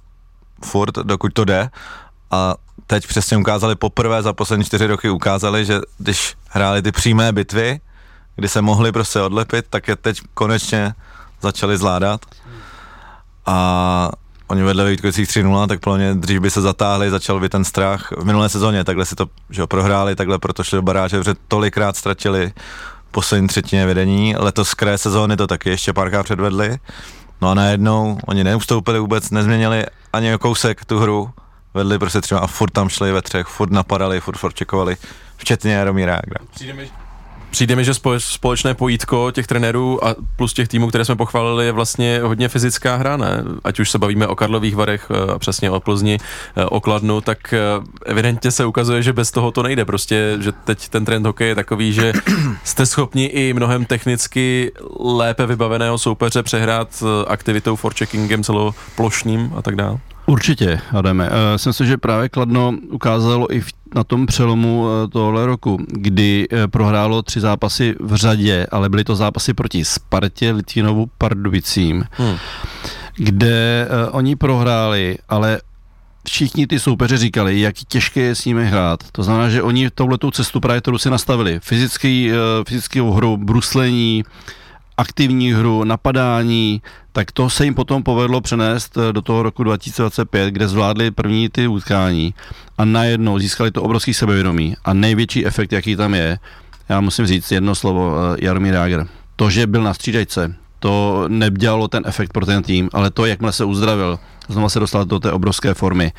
Speaker 4: furt, dokud to jde a teď přesně ukázali poprvé za poslední čtyři roky ukázali, že když hráli ty přímé bitvy, kdy se mohli prostě odlepit, tak je teď konečně začali zvládat. A oni vedle ve Vítkovicích tři nula, tak plně dřív by se zatáhli, začal by ten strach. V minulé sezóně takhle si to že ho, prohráli, takhle proto šli do baráže, protože tolikrát ztratili poslední třetině vedení. Letos z kraje sezóny to taky ještě párkrát předvedli. No a najednou oni neustoupili vůbec, nezměnili ani o kousek tu hru, vedli prostě třeba a furt tam šli ve třech, furt napadali, furt forčekovali, včetně Jaromíra Jágra.
Speaker 2: Přijde mi, přijde mi, že společné pojítko těch trenérů a plus těch týmů, které jsme pochválili, je vlastně hodně fyzická hra, ne? Ať už se bavíme o Karlových Varech a přesně o Plzni, o Kladnu, tak evidentně se ukazuje, že bez toho to nejde. Prostě, že teď ten trend hokeje je takový, že jste schopni i mnohem technicky lépe vybaveného soupeře přehrát aktivitou forecheckingem celoplošným a tak dále.
Speaker 3: Určitě, Adame. Uh, jsem si, že právě Kladno ukázalo i v, na tom přelomu uh, tohle roku, kdy uh, prohrálo tři zápasy v řadě, ale byly to zápasy proti Spartě, Litvinovu, Pardubicím, hmm. kde uh, oni prohráli, ale všichni ty soupeři říkali, jak těžké je s nimi hrát. To znamená, že oni touhletou cestu právě, kterou si nastavili, fyzický, uh, fyzickou hru, bruslení, aktivní hru, napadání, tak to se jim potom povedlo přenést do toho roku dva tisíce dvacet pět, kde zvládli první ty utkání a najednou získali to obrovský sebevědomí a největší efekt, jaký tam je, já musím říct jedno slovo, Jaromír Jágr. To, že byl na střídačce, to nedělalo ten efekt pro ten tým, ale to, jakmile se uzdravil, znovu se dostal do té obrovské formy,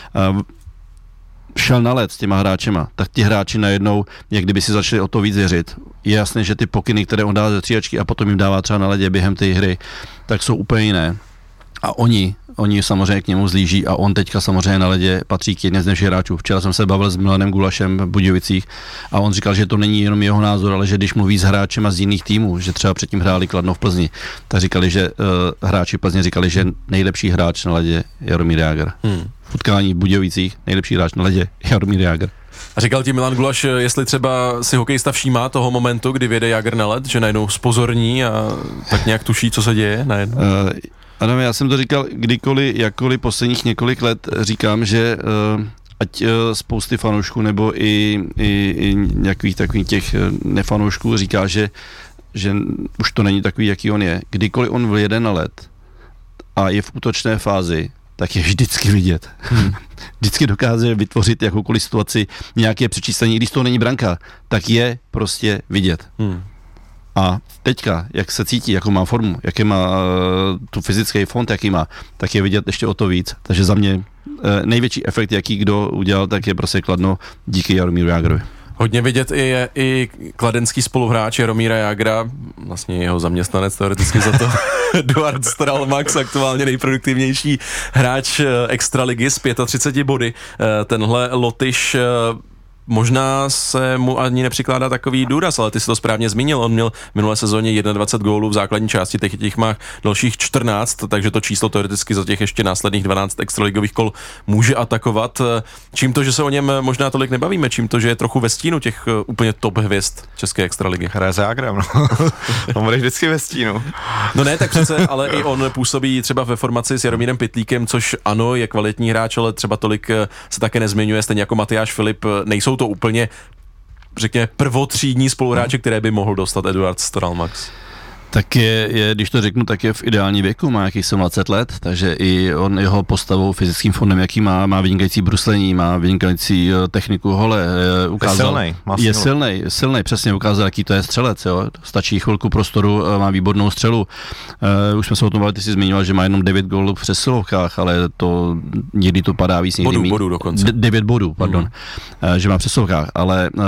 Speaker 3: šel na led s těma hráčema, tak ti hráči najednou, jak kdyby si začali o to víc věřit. Je jasné, že ty pokyny, které on dá ze střídačky a potom jim dává třeba na ledě během té hry, tak jsou úplně jiné. A oni, oni samozřejmě k němu zlíží a on teďka samozřejmě na ledě patří k jedné z nejlepších hráčů. Včera jsem se bavil s Milanem Gulašem v Budějovicích a on říkal, že to není jenom jeho názor, ale že když mluví s hráčema z jiných týmů, že třeba předtím hráli Kladno v Plzni, tak říkali, že uh, hráči Plzně říkali, že nejlepší hráč na ledě je Jaromír Jágr. Hmm. V utkání v Budějovicích nejlepší hráč na ledě je Jaromír Jágr.
Speaker 2: A říkal ti Milan Gulaš, jestli třeba si hokejista všímá toho momentu, kdy vyjede Jágr na led, že najednou spozorní a tak nějak tuší, co se děje najednou? Uh,
Speaker 3: ano, já jsem to říkal kdykoliv, jakkoliv posledních několik let říkám, že uh, ať uh, spousty fanoušků nebo i, i, i nějakých takových těch nefanoušků říká, že, že už to není takový, jaký on je. Kdykoliv on vyjede na led, a je v útočné fázi, tak je vždycky vidět. Hmm. Vždycky dokáže vytvořit jakoukoliv situaci, nějaké přečíslení, i když to není branka, tak je prostě vidět. Hmm. A teďka, jak se cítí, jakou má formu, jaký má uh, tu fyzický fond, jaký má, tak je vidět ještě o to víc. Takže za mě uh, největší efekt, jaký kdo udělal, tak je prostě Kladno díky Jaromíru Jágrovi.
Speaker 2: Hodně vidět je i kladenský spoluhráč Jaromíra Jágra, vlastně jeho zaměstnanec teoreticky za to, Eduard Stralmax, aktuálně nejproduktivnější hráč extraligy s třiceti pěti body. Tenhle Lotyš možná se mu ani nepřikládá takový důraz, ale ty jsi to správně zmínil, on měl v minulé sezóně dvacet jedna gólů v základní části, teď těch má dalších čtrnáct, takže to číslo teoreticky za těch ještě následných dvanáct extraligových kol může atakovat. Čím to, že se o něm možná tolik nebavíme, čím to, že je trochu ve stínu těch úplně top hvězd české extraligy?
Speaker 4: Hraje za Jágrem, no. On bude vždycky ve stínu.
Speaker 2: No ne, tak přece, ale i on působí třeba ve formaci s Jaromírem Pytlíkem, což ano, je kvalitní hráč, ale třeba tolik se také nezmiňuje, stejně jako Matyáš Filip, nejsou to úplně, řekněme, prvotřídní spoluhráče, které by mohl dostat Eduard Stralmax.
Speaker 3: Tak je, je, když to řeknu, tak je v ideální věku, má jakých sedmdesát let, takže i on jeho postavou, fyzickým fondem, jaký má, má vynikající bruslení, má vynikající techniku hole, ukázal,
Speaker 4: je silnej,
Speaker 3: je silnej, silnej, přesně ukázal, jaký to je střelec, jo, stačí chvilku prostoru, má výbornou střelu. Uh, už jsme se o tom bavili, ty jsi zmiňoval, že má jenom devět gólů v přesilovkách, ale to někdy to padá víc, někdy
Speaker 2: bodů, bodů dokonce.
Speaker 3: D- devět bodů, pardon, mm. uh, že má v přesilovkách, ale uh,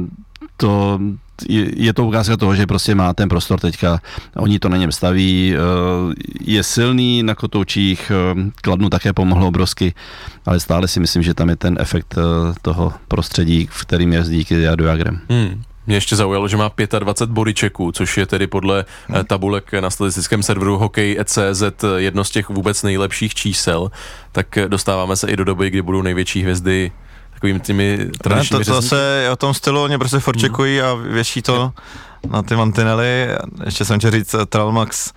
Speaker 3: to Je, je to ukázka toho, že prostě má ten prostor teďka, oni to na něm staví, je silný na kotoučích, Kladnu také pomohlo obrovsky, ale stále si myslím, že tam je ten efekt toho prostředí, v kterým je díky Jardu Jágrem.
Speaker 2: Hmm. Mě ještě zaujalo, že má dvacet pět bodyčeků, což je tedy podle tabulek na statistickém serveru hokej tečka cé zet jedno z těch vůbec nejlepších čísel, tak dostáváme se i do doby, kdy budou největší hvězdy takovými těmi tradičními
Speaker 4: řezníky. To zase o tom stylu, oni prostě forčekují a věší to na ty mantinely. Ještě jsem chtěl říct, Tralmax,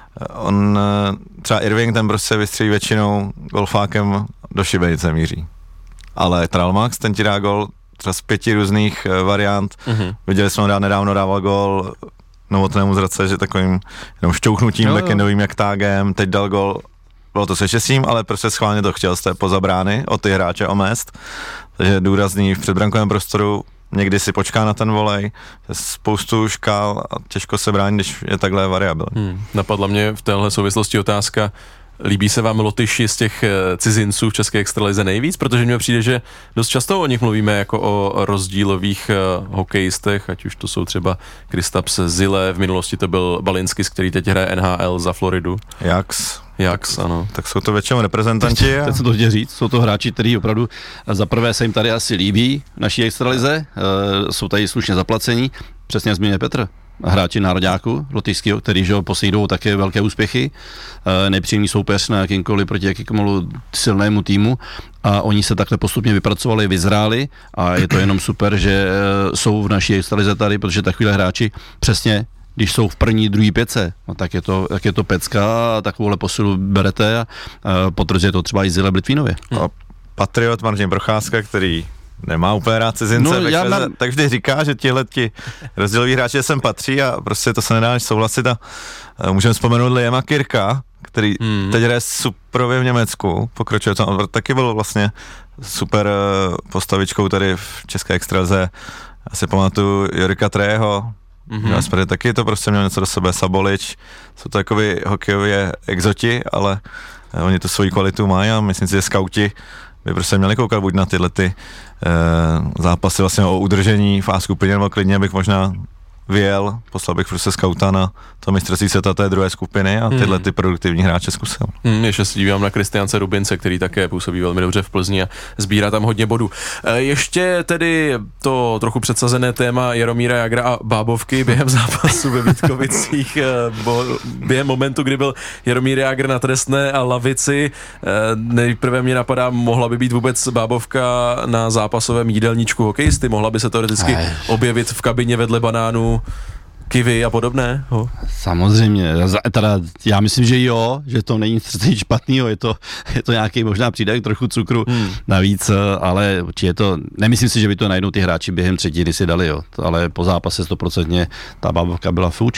Speaker 4: on třeba Irving, ten prostě vystřílí většinou golfákem do šibenice míří. Ale Tralmax, ten ti dá gol třeba z pěti různých variant. Mm-hmm. Viděli jsme ho dát nedávno, dával gol Novotnému Zradce, že takovým jenom šťouchnutím no, backendovým jak tágem, teď dal gol. Bylo to se štěstím, ale prostě schválně to chtěl jste poza brány od ty hráče omést. Takže důrazný v předbrankovém prostoru, někdy si počká na ten volej, spoustu škál a těžko se brání, když je takhle variabilní. Hmm.
Speaker 2: Napadla mě v téhle souvislosti otázka, líbí se vám Lotyši z těch cizinců v české extralize nejvíc? Protože mně přijde, že dost často o nich mluvíme jako o rozdílových uh, hokejistech, ať už to jsou třeba Kristaps Zile, v minulosti to byl Balinskis, který teď hraje N H L za Floridu.
Speaker 4: Jax.
Speaker 2: Jax, ano.
Speaker 4: Tak jsou to většinou reprezentanti.
Speaker 3: A... Teď jsem to chtěl říct, jsou to hráči, kteří opravdu za prvé se jim tady asi líbí v naší extralize, uh, jsou tady slušně zaplacení, přesně zmíně Petr. Hráči nároďáku lotyšského, který že poslední dobou také velké úspěchy, e, nepříjemný soupeř na jakýmkoliv proti jakýmkoliv silnému týmu a oni se takhle postupně vypracovali, vyzráli a je to jenom super, že e, jsou v naší extralize tady, protože takovýhle hráči přesně, když jsou v první, druhý pětce, no tak je to, jak je to pecka a takovouhle posilu berete a e, potvrzuje to třeba i Zile Blitvínově.
Speaker 4: A Patriot Martin Procházka, který nemá úplně rád cizince, no, já mám... tak vždy říká, že tihle ti rozdíloví hráči sem patří a prostě to se nedá než souhlasit a můžeme vzpomenout Liama Kirka, který hmm. teď hraje superově v Německu, pokračuje tam, taky byl vlastně super postavičkou tady v české extralize, já si pamatuju Jorika Trejeho, mm-hmm. taky to prostě měl něco do sebe, Sabolič, jsou to jakoby hokejově exoti, ale oni to svoji kvalitu mají a myslím si, že skauti by prostě měli koukat buď na tyhle ty e, zápasy vlastně o udržení v A skupině, nebo klidně bych možná vyjel, poslal bych prostě skauta na to mistrovství světa té druhé skupiny a tyhle ty produktivní hráče zkusil.
Speaker 2: Hmm, ještě se dívám na Kristiance Rubince, který také působí velmi dobře v Plzni a sbírá tam hodně bodů. E, ještě tedy to trochu předsazené téma Jaromíra Jágra a bábovky během zápasu ve Vítkovicích, e, bo, během momentu, kdy byl Jaromír Jágr na trestné a lavici. E, nejprve mě napadá, mohla by být vůbec bábovka na zápasovém jídelníčku hokejisty, mohla by se teoreticky objevit v kabině vedle Banánů. kivy a podobné? Ho.
Speaker 3: Samozřejmě, teda já myslím, že jo, že to není nic špatného, je to, je to nějaký možná přídavek, trochu cukru hmm. navíc, ale určitě je to, nemyslím si, že by to najednou ty hráči během třetiny si dali, jo, ale po zápase stoprocentně ta bábovka byla fuč.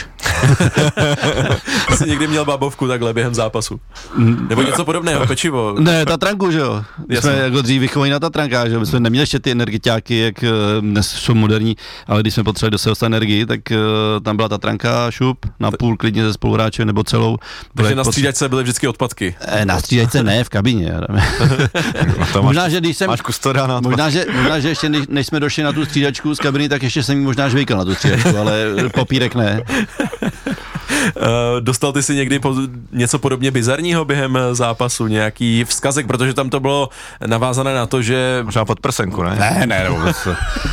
Speaker 2: Jsi někdy měl bábovku takhle během zápasu? Nebo něco podobného, pečivo?
Speaker 3: Ne, tatranku, že jo. My jsme jako dřív vychovaní na tatrankách, že jo. My jsme neměli ještě ty energiťáky, jak dnes jsou moderní, ale když jsme potřebovali do sebe dostat energii, tak uh, tam byla tatranka, šup, na půl klidně ze spoluhráčem nebo celou.
Speaker 2: Takže na střídačce byly vždycky odpadky?
Speaker 3: E, na střídačce ne, v kabině. možná, že když jsem...
Speaker 4: Máš kustoda na
Speaker 3: možná, že, možná, že ještě než, než jsme došli na tu střídačku z kabiny, tak ještě jsem jí možná žvejkal na tu střídačku, ale papírek ne.
Speaker 2: Uh, dostal ty si někdy po, něco podobně bizarního během zápasu, nějaký vzkazek, protože tam to bylo navázané na to, že...
Speaker 4: Možná podprsenku, ne?
Speaker 3: Ne, ne, vůbec. uh,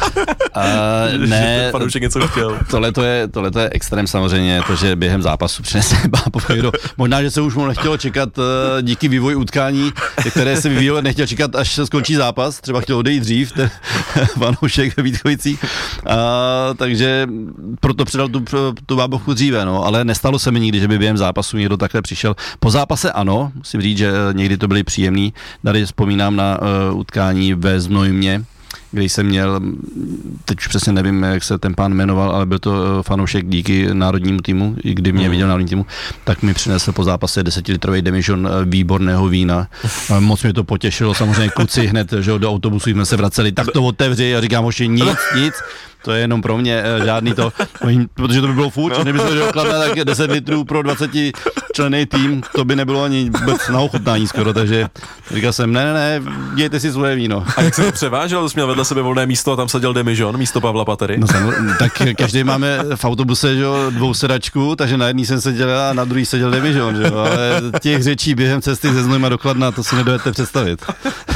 Speaker 3: ne,
Speaker 2: fanoušek něco chtěl.
Speaker 3: Tohle to je, tohle to je extrém samozřejmě, to, že během zápasu přinese bábovku. Možná, že se už mu nechtělo čekat uh, díky vývoji utkání, které se vyvíjelo, nechtěl čekat, až se skončí zápas, třeba chtěl odejít dřív, ten fanoušek ve Vítkovicích, uh, takže proto předal tu, tu bábovku dříve, no, ale nestalo se mi nikdy, že by během zápasu někdo takhle přišel. Po zápase ano, musím říct, že někdy to byly příjemný. Tady vzpomínám na uh, utkání ve Znojmě, kdy jsem měl, teď už přesně nevím, jak se ten pán jmenoval, ale byl to fanoušek díky národnímu týmu, i kdy mě mm. viděl národní týmu, tak mi přinesl po zápase desetilitrový demižon výborného vína. Moc mě to potěšilo, samozřejmě kluci hned, že do autobusu jsme se vraceli, tak to otevři a říkám, hoši, nic, nic. To je jenom pro mě žádný to, protože to by bylo furt, že kdyby se dokladla tak deset litrů pro dvacetičlenný tým, to by nebylo ani vůbec na ochutnání skoro, takže říkal jsem, ne, ne, ne, dějte si svoje víno.
Speaker 2: A jak se to převážel, jsi měl vedle sebe volné místo a tam seděl demižon, místo Pavla Patery?
Speaker 3: No tak každý máme v autobuse, že jo, dvou sedačku, takže na jedný jsem seděl a na druhý seděl demižon, že jo, ale těch řečí během cesty ze Znojma do Kladna, to si nedovedete představit.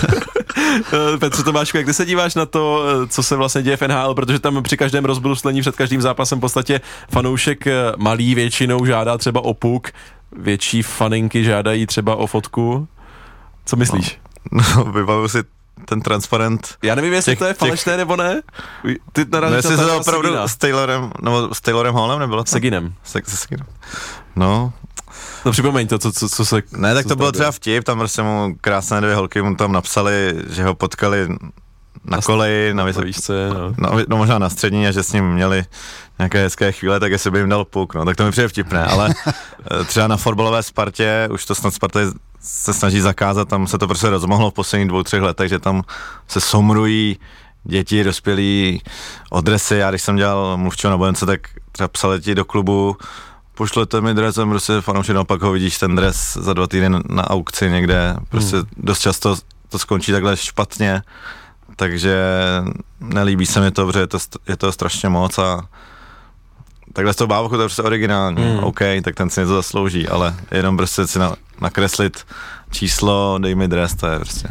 Speaker 2: Petře Tomášku, jak ty se díváš na to, co se vlastně děje v N H L, protože tam při každém rozbruslení před každým zápasem v podstatě fanoušek malý většinou žádá třeba o puk, větší faninky žádají třeba o fotku. Co myslíš?
Speaker 4: No, no vybavuju si ten transparent.
Speaker 2: Já nevím, jestli těch, to je falešné těch... nebo ne. Ty
Speaker 4: no, jestli se to opravdu s Taylorem, nebo s Taylorem Hallem nebylo to?
Speaker 2: Seginem.
Speaker 4: Se, se Seginem. No.
Speaker 2: No připomeň to, co, co, co se...
Speaker 4: Ne, tak to bylo třeba vtip, tam prostě mu krásné dvě holky mu tam napsali, že ho potkali na koleji, na, vysok...
Speaker 2: výšce, no.
Speaker 4: no. No možná na střední a že s ním měli nějaké hezké chvíle, tak jestli by jim dal puk, no, tak to mi přijde vtipné, ale třeba na fotbalové Spartě, už to snad Sparta se snaží zakázat, tam se to prostě rozmohlo v posledních dvou, třech letech, že tam se somrují děti, dospělí o dresy, já když jsem dělal mluvčího na Bojence, tak třeba psali ti do klubu, pošlete mi dres a prostě fanoušek, naopak ho vidíš ten dres za dva týdny na aukci někde, prostě hmm. dost často to skončí takhle špatně, takže nelíbí se mi to, protože je to, je to strašně moc a takhle z toho bábovku to je prostě originální, hmm. OK, tak ten si něco zaslouží, ale jenom prostě si na, nakreslit číslo, dej mi dres, to je prostě...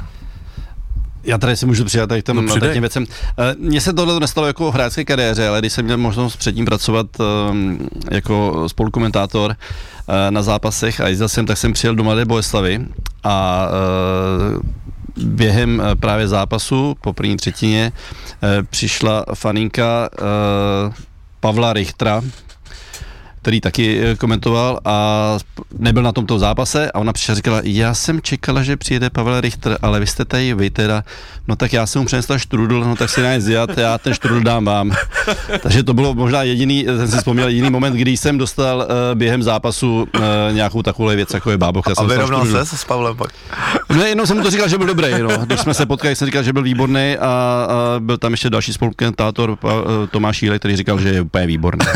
Speaker 3: Já tady si můžu přidat tady těm,
Speaker 2: no,
Speaker 3: těm věcem. Mně se tohle nestalo jako v hráčské kariéře, ale když jsem měl možnost předtím pracovat um, jako spolukomentátor uh, na zápasech a jezdil jsem, tak jsem přijel do Mladé Boleslavi a uh, během uh, právě zápasu po první třetině uh, přišla faninka uh, Pavla Richtera, který taky komentoval a nebyl na tomto zápase a ona přišla a říkala, já jsem čekala, že přijede Pavel Richter, ale vy jste tady vy teda, no tak já jsem mu přinesla štrudl, no tak si nás dělat, já ten štrudl dám vám. Takže to bylo možná jediný, jsem si vzpomněl, jediný moment, kdy jsem dostal uh, během zápasu uh, nějakou takovou věc, jako je bábovka.
Speaker 4: A vyrovnal se s Pavlem pak?
Speaker 3: No jenom jsem mu to říkal, že byl dobrý, no. Když jsme se potkali, jsem říkal, že byl výborný a, a byl tam ještě další spolukomentátor Tomáš Jílek, který říkal, že je úplně výborný.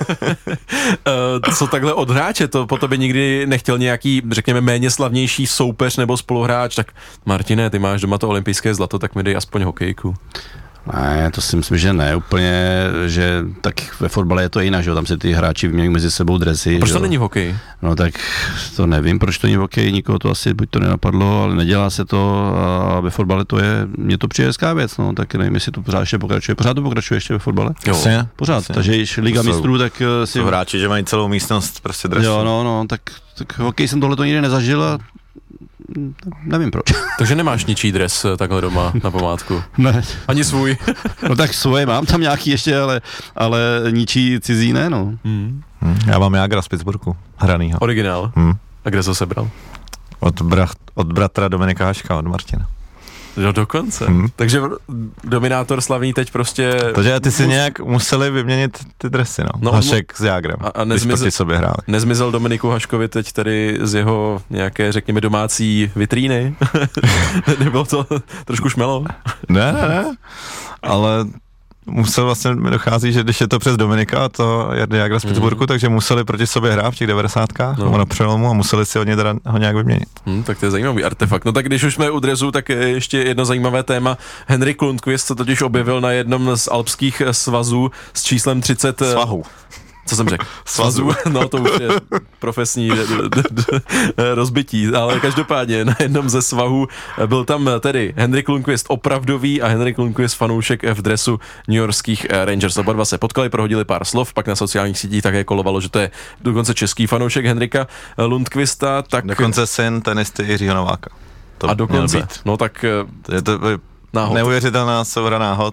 Speaker 2: Uh, co takhle od hráče, to po tobě nikdy nechtěl nějaký, řekněme, méně slavnější soupeř nebo spoluhráč, tak Martine, ty máš doma to olympijské zlato, tak mi dej aspoň hokejku.
Speaker 3: Ne, to si myslím, že ne, úplně, že tak ve fotbale je to jinak, že jo, tam se ty hráči vyměňují mezi sebou dresy.
Speaker 2: A proč to
Speaker 3: jo?
Speaker 2: není v hokeji?
Speaker 3: No tak to nevím, proč to není v hokeji, nikoho to asi buď to nenapadlo, ale nedělá se to a ve fotbale to je, mně to přijde hezká věc, no, tak nevím, jestli to pořád ještě pokračuje, pořád to pokračuje ještě ve fotbale?
Speaker 2: Jo,
Speaker 3: Jasně, pořád, jasně. Takže již Liga mistrů, tak si...
Speaker 4: Jsou hráči, že mají celou místnost prostě dresů.
Speaker 3: Jo, no, no, tak, tak hokej jsem tohle to nikdy nezažil a nevím proč.
Speaker 2: Takže nemáš ničí dres takhle doma na památku?
Speaker 3: Ne.
Speaker 2: Ani svůj?
Speaker 3: No tak svoje mám tam nějaký ještě, ale, ale ničí cizí ne, no.
Speaker 2: Hmm.
Speaker 4: Hmm. Já mám Jágra z Pittsburghu, hranýho.
Speaker 2: Originál?
Speaker 4: Hmm.
Speaker 2: A kde jsi ho sebral?
Speaker 4: Od, bra- od bratra Dominika Haška, od Martina.
Speaker 2: No dokonce.
Speaker 4: Hmm.
Speaker 2: Takže dominátor slavný teď prostě...
Speaker 4: Takže ty si nějak museli vyměnit ty dresy, no.
Speaker 2: No,
Speaker 4: Hašek s Jágrem,
Speaker 2: a, a
Speaker 4: když
Speaker 2: nezmizel,
Speaker 4: proti sobě hráli.
Speaker 2: nezmizel Dominiku Haškovi teď tedy z jeho nějaké, řekněme, domácí vitríny? Nebylo to trošku šmelo?
Speaker 4: Ne, ne, ne, ale musel vlastně, mi dochází, že když je to přes Dominika, to Jardy Jágra z Pittsburghu, mm. takže museli proti sobě hrát v těch devadesátkách, no. na přelomu a museli si od něj teda ho nějak vyměnit.
Speaker 2: Hmm, tak to je zajímavý artefakt. No tak když už jsme u dresu, tak ještě jedno zajímavé téma. Henrik Lundqvist se totiž objevil na jednom z alpských svazů s číslem třicet...
Speaker 4: Svahu.
Speaker 2: Co jsem řekl? Svazu. No to už je profesní d- d- d- rozbití, ale každopádně na jednom ze svahů byl tam tedy Henrik Lundqvist opravdový a Henrik Lundqvist fanoušek v dresu newyorských Rangers. Oba dva se potkali, prohodili pár slov, pak na sociálních sítích také kolovalo, že to je dokonce český fanoušek Henrika Lundqvista. Tak...
Speaker 4: Dokonce syn tenisty Jiřího Nováka. To
Speaker 2: a dokonce, no tak...
Speaker 4: Je to náhod. Neuvěřitelná soubra náhod.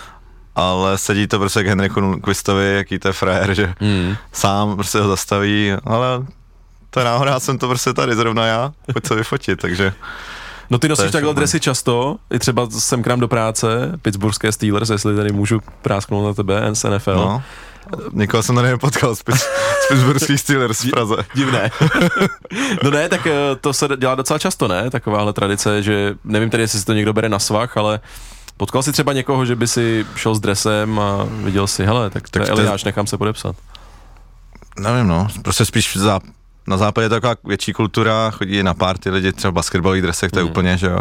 Speaker 4: Ale sedí to prostě k Henriku Lundqvistovi, jaký to je frajer, že mm. sám prostě ho zastaví, ale to je náhoda, jsem to prostě tady zrovna já, pojď se vyfotit, takže...
Speaker 2: No ty nosíš takhle dresy často, i třeba sem k nám do práce, Pittsburghské Steelers, jestli tady můžu prásknout na tebe, N F L.
Speaker 4: No. Nikoho jsem tady nepotkal z Pittsburghských Steelers v Praze.
Speaker 2: Divné. No ne, tak to se dělá docela často, ne? Takováhle tradice, že nevím tedy, jestli si to někdo bere na svah, ale potkal jsi třeba někoho, že by si šel s dresem a viděl si, hele, tak to je Eliáš, nechám se podepsat.
Speaker 4: Nevím, no, prostě spíš za, na západě je to taková větší kultura, chodí na party lidi, třeba v basketbalových dresech, to je mm. úplně, že jo.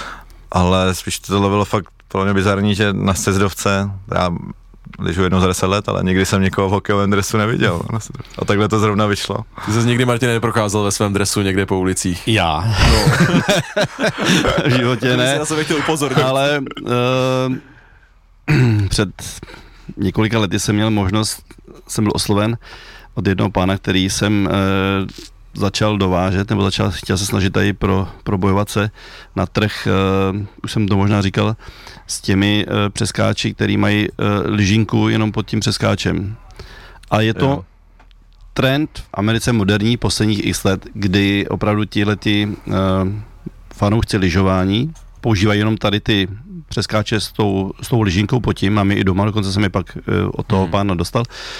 Speaker 4: Ale spíš to bylo fakt podle mě bizarní, že na sjezdovce, já lyžu jednou za deset let, ale nikdy jsem někoho v hokejovém dresu neviděl. A takhle to zrovna vyšlo.
Speaker 2: Ty jsi nikdy, Martin, neprocházel ve svém dresu někde po ulicích?
Speaker 3: Já. No. V životě ne.
Speaker 2: Jsi na sebe chtěl upozornit.
Speaker 3: Ale uh, před několika lety jsem měl možnost, jsem byl osloven od jednoho pána, který jsem uh, začal dovážet, nebo začal, chtěl se snažit tady pro, probojovat se na trh, uh, už jsem to možná říkal, s těmi uh, přeskáči, který mají uh, lyžinku jenom pod tím přeskáčem. A je to jo. trend v Americe moderní posledních x let, kdy opravdu tihleti uh, fanoušci lyžování používají jenom tady ty přeskáče s tou, s tou lyžinkou pod tím, mám je i doma, dokonce jsem je pak uh, od toho hmm. pána dostal.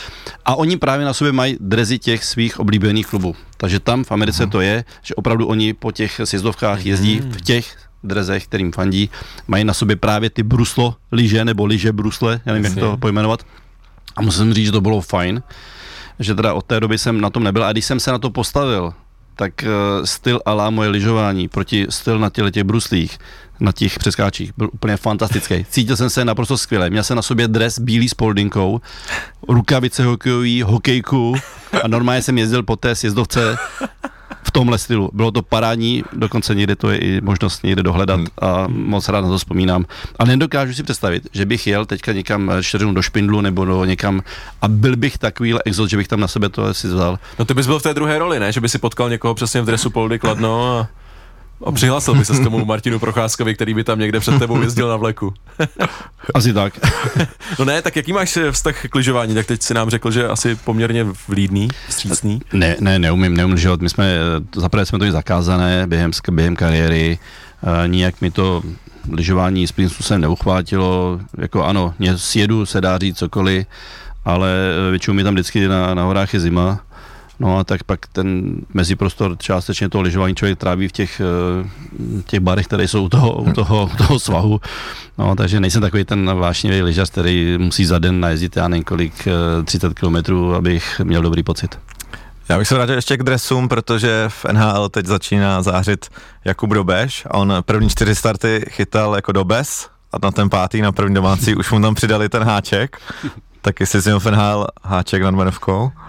Speaker 3: A oni právě na sobě mají drezy těch svých oblíbených klubů. Takže tam v Americe hmm. to je, že opravdu oni po těch sjezdovkách jezdí hmm. v těch drezech, kterým fandí, mají na sobě právě ty bruslo lyže nebo lyže brusle, já nevím, Jasně. jak to pojmenovat. A musím říct, že to bylo fajn, že teda od té doby jsem na tom nebyl a když jsem se na to postavil, tak uh, styl a la moje lyžování proti styl na těle těch bruslích, na těch přeskáčích, byl úplně fantastický. Cítil jsem se naprosto skvěle. Měl jsem na sobě dres bílý s poldinkou, rukavice hokejový, hokejku a normálně jsem jezdil po té sjezdovce v tomhle stylu. Bylo to parádní, dokonce někde to je i možnost někde dohledat a moc rád na to vzpomínám. A nedokážu si představit, že bych jel teďka někam štěrinu do Špindlu nebo do někam a byl bych takovýhle exot, že bych tam na sebe to si vzal.
Speaker 2: No ty bys byl v té druhé roli, ne? Že by si potkal někoho přesně v dresu Poldy Kladno a, a přihlásil by se s tomu Martinu Procházkovi, který by tam někde před tebou jezdil na vleku.
Speaker 3: Asi tak.
Speaker 2: No ne, tak jaký máš vztah k lyžování? Tak teď si nám řekl, že asi poměrně vlídný, vstřícný.
Speaker 3: Ne, ne, neumím, neumím lyžovat. My jsme, zaprvé jsme to i zakázané během, během kariéry. Uh, nijak mi to lyžování svým způsobem neuchvátilo. Jako ano, mě sjedu, se dá říct cokoliv, ale většinou mi tam vždycky na, na horách je zima. No a tak pak ten meziprostor částečně toho lyžování člověk tráví v těch, těch barech, které jsou u toho, u toho, u toho svahu. No, takže nejsem takový ten vášnivý lyžař, který musí za den najezdit já nevím kolik, třicet kilometrů, abych měl dobrý pocit.
Speaker 4: Já bych se vrátil ještě k dresům, protože v N H L teď začíná zářit Jakub Dobeš a on první čtyři starty chytal jako Dobes a na ten pátý, na první domácí už mu tam přidali ten háček. Tak jestli jsi měl v N H L háček nad jmenovkou?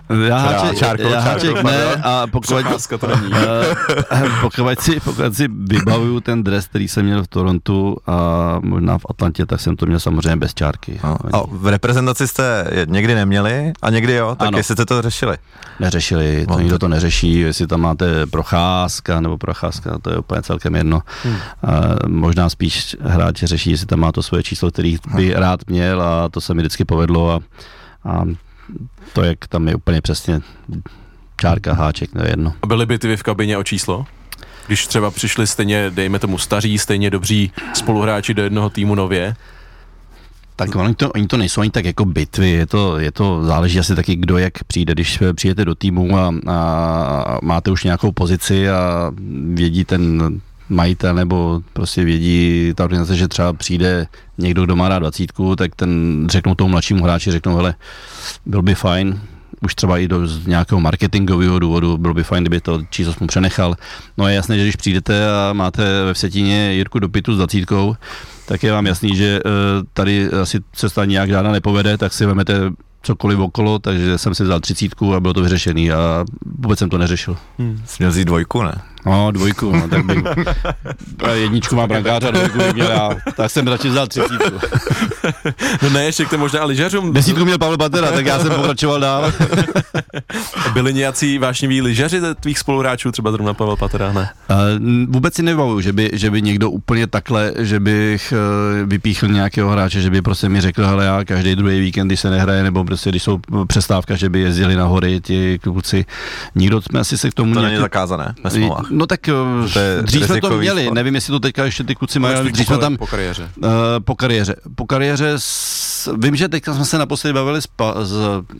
Speaker 3: Já háček,
Speaker 4: čárkou,
Speaker 3: já háček
Speaker 4: čárkou,
Speaker 3: ne, a pokud,
Speaker 2: to není.
Speaker 3: pokud, si, pokud si vybavuju ten dres, který jsem měl v Torontu a možná v Atlantě, tak jsem to měl samozřejmě bez čárky.
Speaker 4: No, a v reprezentaci jste je někdy neměli a někdy jo, tak ano. Jestli jste to řešili?
Speaker 3: Neřešili, to nikdo to neřeší, jestli tam máte Procházka nebo Procházka, to je úplně celkem jedno. Hmm. A možná spíš hráč řeší, jestli tam má to svoje číslo, který by rád měl a to se mi vždycky povedlo a, a to, jak tam je úplně přesně čárka, háček, to je jedno.
Speaker 2: A byly bitvy v kabině o číslo? Když třeba přišli stejně, dejme tomu staří, stejně dobří spoluhráči do jednoho týmu nově?
Speaker 3: Tak oni to, oni to nejsou ani tak jako bitvy, je to, je to záleží asi taky, kdo jak přijde. Když přijete do týmu a, a máte už nějakou pozici a vědí ten majitel nebo prostě vědí ta organizace, že třeba přijde někdo, kdo má rád dvacítku, tak ten řeknou tomu mladšímu hráči, řeknou, hele, byl by fajn, už třeba i do z nějakého marketingového důvodu, bylo by fajn, kdyby to číslo mu přenechal. No je jasné, že když přijdete a máte ve Vsetíně Jirku Dopitu s dvacítkou, tak je vám jasný, že tady asi cesta nějak žádná nepovede, tak si vezmete cokoliv okolo, takže jsem si vzal třicítku a bylo to vyřešený a vůbec jsem to neřešil.
Speaker 4: Hmm. Jsi měl vzít dvojku, ne?
Speaker 3: No, dvojku, no, tak bych, jedničku má brankáře, dvojku bych měl já, tak jsem radši vzal třicítku.
Speaker 2: No ne, ještě k tomu možná lyžařům.
Speaker 3: Desítku měl Pavel Patera, tak já jsem pokračoval dál.
Speaker 2: Byli nějací vášniví lyžaři tvých spoluhráčů, třeba zrovna Pavel Patera, ne?
Speaker 3: Uh, vůbec si nevybavuju, že by, že by někdo úplně takhle, že bych uh, vypíchl nějakého hráče, že by prostě mi řekl, hele, já každý druhý víkend, když se nehraje, nebo prostě když jsou přestávka, že by jezdili na hory ti kluci. Nikdo jsme asi se k tomu...
Speaker 4: To
Speaker 3: nějaký...
Speaker 4: není zakázané ve smlouvách.
Speaker 3: No tak dřív jsme to měli, sport. Nevím, jestli to teďka ještě ty kluci mají, ale dřív jsme tam...
Speaker 2: Po kariéře.
Speaker 3: Uh, po kariéře. Po kariéře, s, vím, že teďka jsme se naposledy bavili s... Pa, s,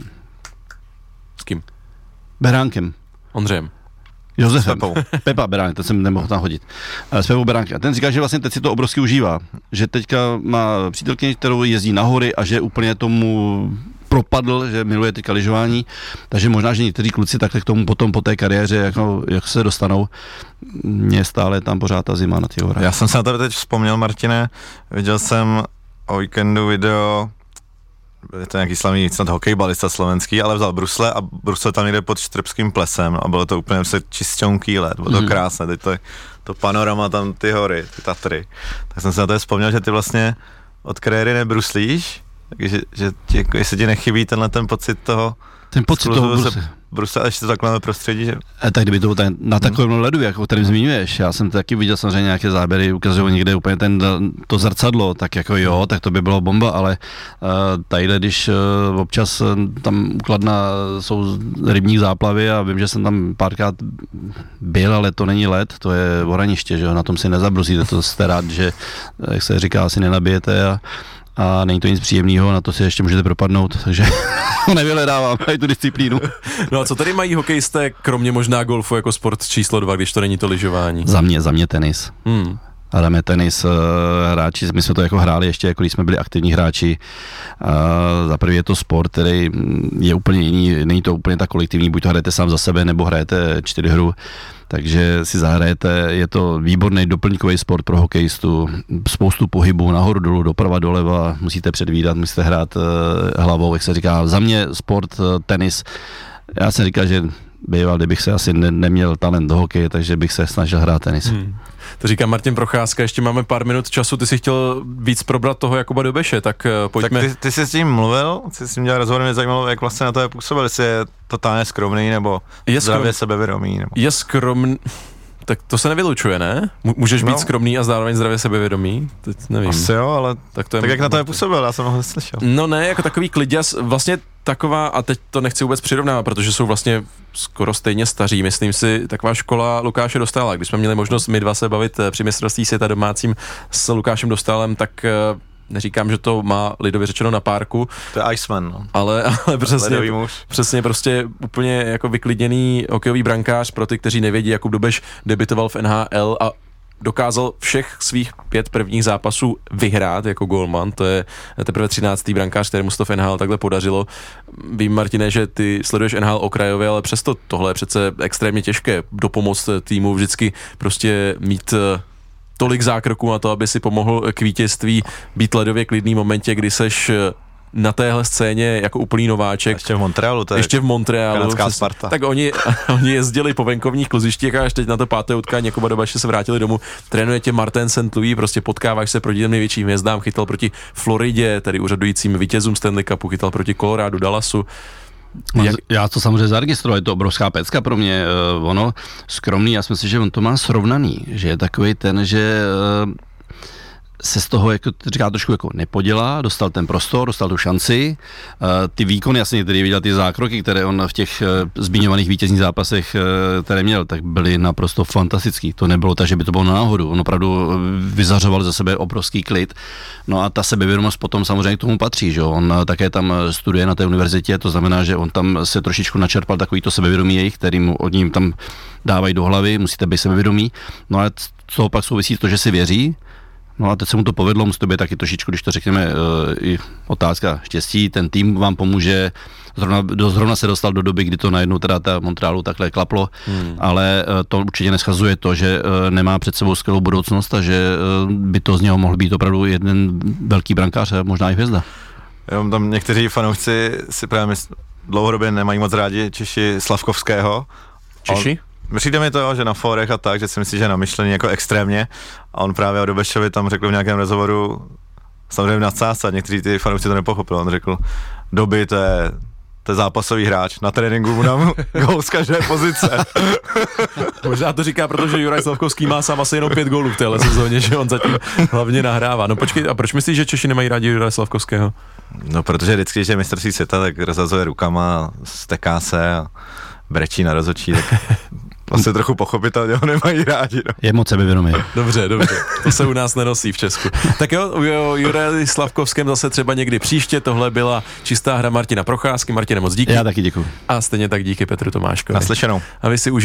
Speaker 2: s kým?
Speaker 3: Beránkem.
Speaker 2: Ondřejem.
Speaker 3: Josefem. Pepa Beránek, ten jsem nemohl tam hodit. S Pepou Beránkem. A ten říká, že vlastně teď si to obrovsky užívá. Že teďka má přítelkyni, kterou jezdí na hory a že úplně tomu propadl, že miluje teďka lyžování, takže možná, že někteří kluci takhle k tomu potom po té kariéře, jako, jak se dostanou, mě stále tam pořád ta zima na těch horách.
Speaker 4: Já jsem se na to teď vzpomněl, Martine, viděl jsem o víkendu video, je to nějaký slavný snad hokejbalista slovenský, ale vzal brusle a brusle tam někde pod Štrbským plesem a bylo to úplně čisťonký let, bylo to mm. krásné, teď to, to panorama tam, ty hory, ty Tatry. Tak jsem se na to vzpomněl, že ty vlastně od kariéry nebruslíš, takže že ti, jestli ti nechybí tenhle ten pocit toho,
Speaker 3: ten pocit toho brusle.
Speaker 4: Brusle a ještě to takhle prostředí, že?
Speaker 3: E, tak kdyby to bylo ten, na takovém hmm. ledu, jako o kterém zmiňuješ, já jsem taky viděl samozřejmě nějaké záběry, ukazují někde úplně ten, to zrcadlo, tak jako jo, tak to by bylo bomba, ale uh, tadyhle, když uh, občas uh, tam u Kladna jsou rybník záplavy a vím, že jsem tam párkrát byl, ale to není led, to je oraniště, že jo, na tom si nezabrusíte, to jste rád, že, jak se říká, asi nenabijete a a není to nic příjemného, na to si ještě můžete propadnout, takže nevyhledávám i tu disciplínu.
Speaker 2: No a co tady mají hokejisté, kromě možná golfu jako sport číslo dva, když to není to lyžování?
Speaker 3: Za mě, za mě tenis. Hmm. Hrajeme tenis, hráči, my jsme to jako hráli ještě, jako když jsme byli aktivní hráči. Za prvý je to sport, který je úplně jiný, není to úplně tak kolektivní, buď to hrajete sám za sebe, nebo hrajete čtyři hru. Takže si zahrajete, je to výborný doplňkový sport pro hokejistu, spoustu pohybu, nahoru, dolů, doprava, doleva, musíte předvídat, musíte hrát hlavou, jak se říká. Za mě sport, tenis, já jsem říkal, že býval, kdybych se asi ne, neměl talent do hokeje, takže bych se snažil hrát tenis. Hmm.
Speaker 2: To říká Martin Procházka, ještě máme pár minut času, ty jsi chtěl víc probrat toho Jakuba Dobeše, tak pojďme.
Speaker 4: Tak ty, ty jsi s tím mluvil, jsi s tím dělal rozhovor, mě zajímalo, jak vlastně na to je působil, jestli je totálně skromný, nebo je zdravě skrom... sebevědomý. Nebo...
Speaker 2: Je skromný, tak to se nevylučuje, ne? Můžeš být no. skromný a zároveň zdravě sebevědomý? Teď nevím.
Speaker 4: Asi jo, ale tak, to je tak jak na to je působil, já jsem ho neslyšel.
Speaker 2: No ne, jako takový kliděs, vlastně taková, a teď to nechci vůbec přirovnávat, protože jsou vlastně skoro stejně staří, myslím si, taková škola Lukáše Dostála. Když jsme měli možnost my dva se bavit při mistrovství světa domácím s Lukášem Dostálem, tak neříkám, že to má lidově řečeno na párku.
Speaker 4: To je Iceman, no.
Speaker 2: Ale, ale přesně, přesně prostě úplně jako vyklidněný hokejový brankář pro ty, kteří nevědí, Jakub Dobeš debitoval v N H L a dokázal všech svých pět prvních zápasů vyhrát jako golman, to je teprve třináctý brankář, kterému se to v N H L takhle podařilo. Vím, Martine, že ty sleduješ N H L okrajově, ale přesto tohle je přece extrémně těžké dopomoct týmu vždycky prostě mít tolik zákroků na to, aby si pomohl k vítězství, být ledově klidný v momentě, kdy seš na téhle scéně jako úplný nováček.
Speaker 4: Ještě v Montrealu, to je
Speaker 2: Ještě v Montrealu.
Speaker 4: kanadská Sparta.
Speaker 2: Tak oni, oni jezdili po venkovních kluzištích a až teď na to páté utkání Jakuba Dobaše se vrátili domů. Trénuje tě Martin Saint Louis, prostě potkáváš se proti těm největším hvězdám, chytal proti Floridě, tedy úřadujícím vítězům Stanley Cupu, chytal proti Coloradu, Dallasu.
Speaker 3: Jak... Já to samozřejmě zaregistroval, je to obrovská pecka pro mě, uh, ono skromný, já si myslím, že on to má srovnaný, že je takový ten, že uh, se z toho, jako říká, trošku jako nepodělá, dostal ten prostor, dostal tu šanci, uh, ty výkony, jasně některý viděl ty zákroky, které on v těch uh, zmíněných vítězných zápasech, uh, které měl, tak byly naprosto fantastický. To nebylo tak, že by to bylo na náhodu, on opravdu vyzařoval za sebe obrovský klid. No a ta sebevědomost potom samozřejmě k tomu patří, že on také tam studuje na té univerzitě, to znamená, že on tam se trošičku načerpal takovýto sebevědomí jejich, který mu od ním tam dávají do hlavy, musíte být sebevědomí. No a z toho pak souvisí to, že si věří. No a teď se mu to povedlo, musí to být taky trošičku, když to řekneme, i otázka štěstí, ten tým vám pomůže, zrovna, zrovna se dostal do doby, kdy to najednou teda ta Montrealu takhle klaplo, hmm. ale to určitě neschazuje to, že nemá před sebou skvělou budoucnost a že by to z něho mohl být opravdu jeden velký brankář a možná i hvězda.
Speaker 4: Jenom tam někteří fanoušci si právě dlouhodobě nemají moc rádi Češi Slavkovského.
Speaker 2: Češi?
Speaker 4: Přijde mi to, že na fórech a tak, že si myslí, že je namyšlený jako extrémně a on právě o Dobešovi tam řekl v nějakém rozhovoru, samozřejmě v nadsázce, někteří ty fanoušci to nepochopili, on řekl, Doby, to je, to je zápasový hráč, na tréninku mu dám gól z každé pozice.
Speaker 2: Možná to říká, protože Juraj Slavkovský má sám asi jenom pět gólů v téhle sezóně, že on zatím hlavně nahrává. No počkej, a proč myslíš, že Češi nemají rádi Juraje Slavkovského?
Speaker 4: No protože vždycky, když je mistrovství světa, tak rozhazuje rukama, steká se a brečí na rozhodčí, tak vlastně trochu pochopitelně ho nemají rádi. No.
Speaker 3: Je moc sebevědomý.
Speaker 2: Dobře, dobře. To se u nás nenosí v Česku. Tak jo, o Juraji Slavkovském zase třeba někdy příště. Tohle byla čistá hra Martina Procházky. Martine, moc díky.
Speaker 3: Já taky děkuji.
Speaker 2: A stejně tak díky Petru Tomáškovi.
Speaker 4: Naslyšenou.
Speaker 2: A vy si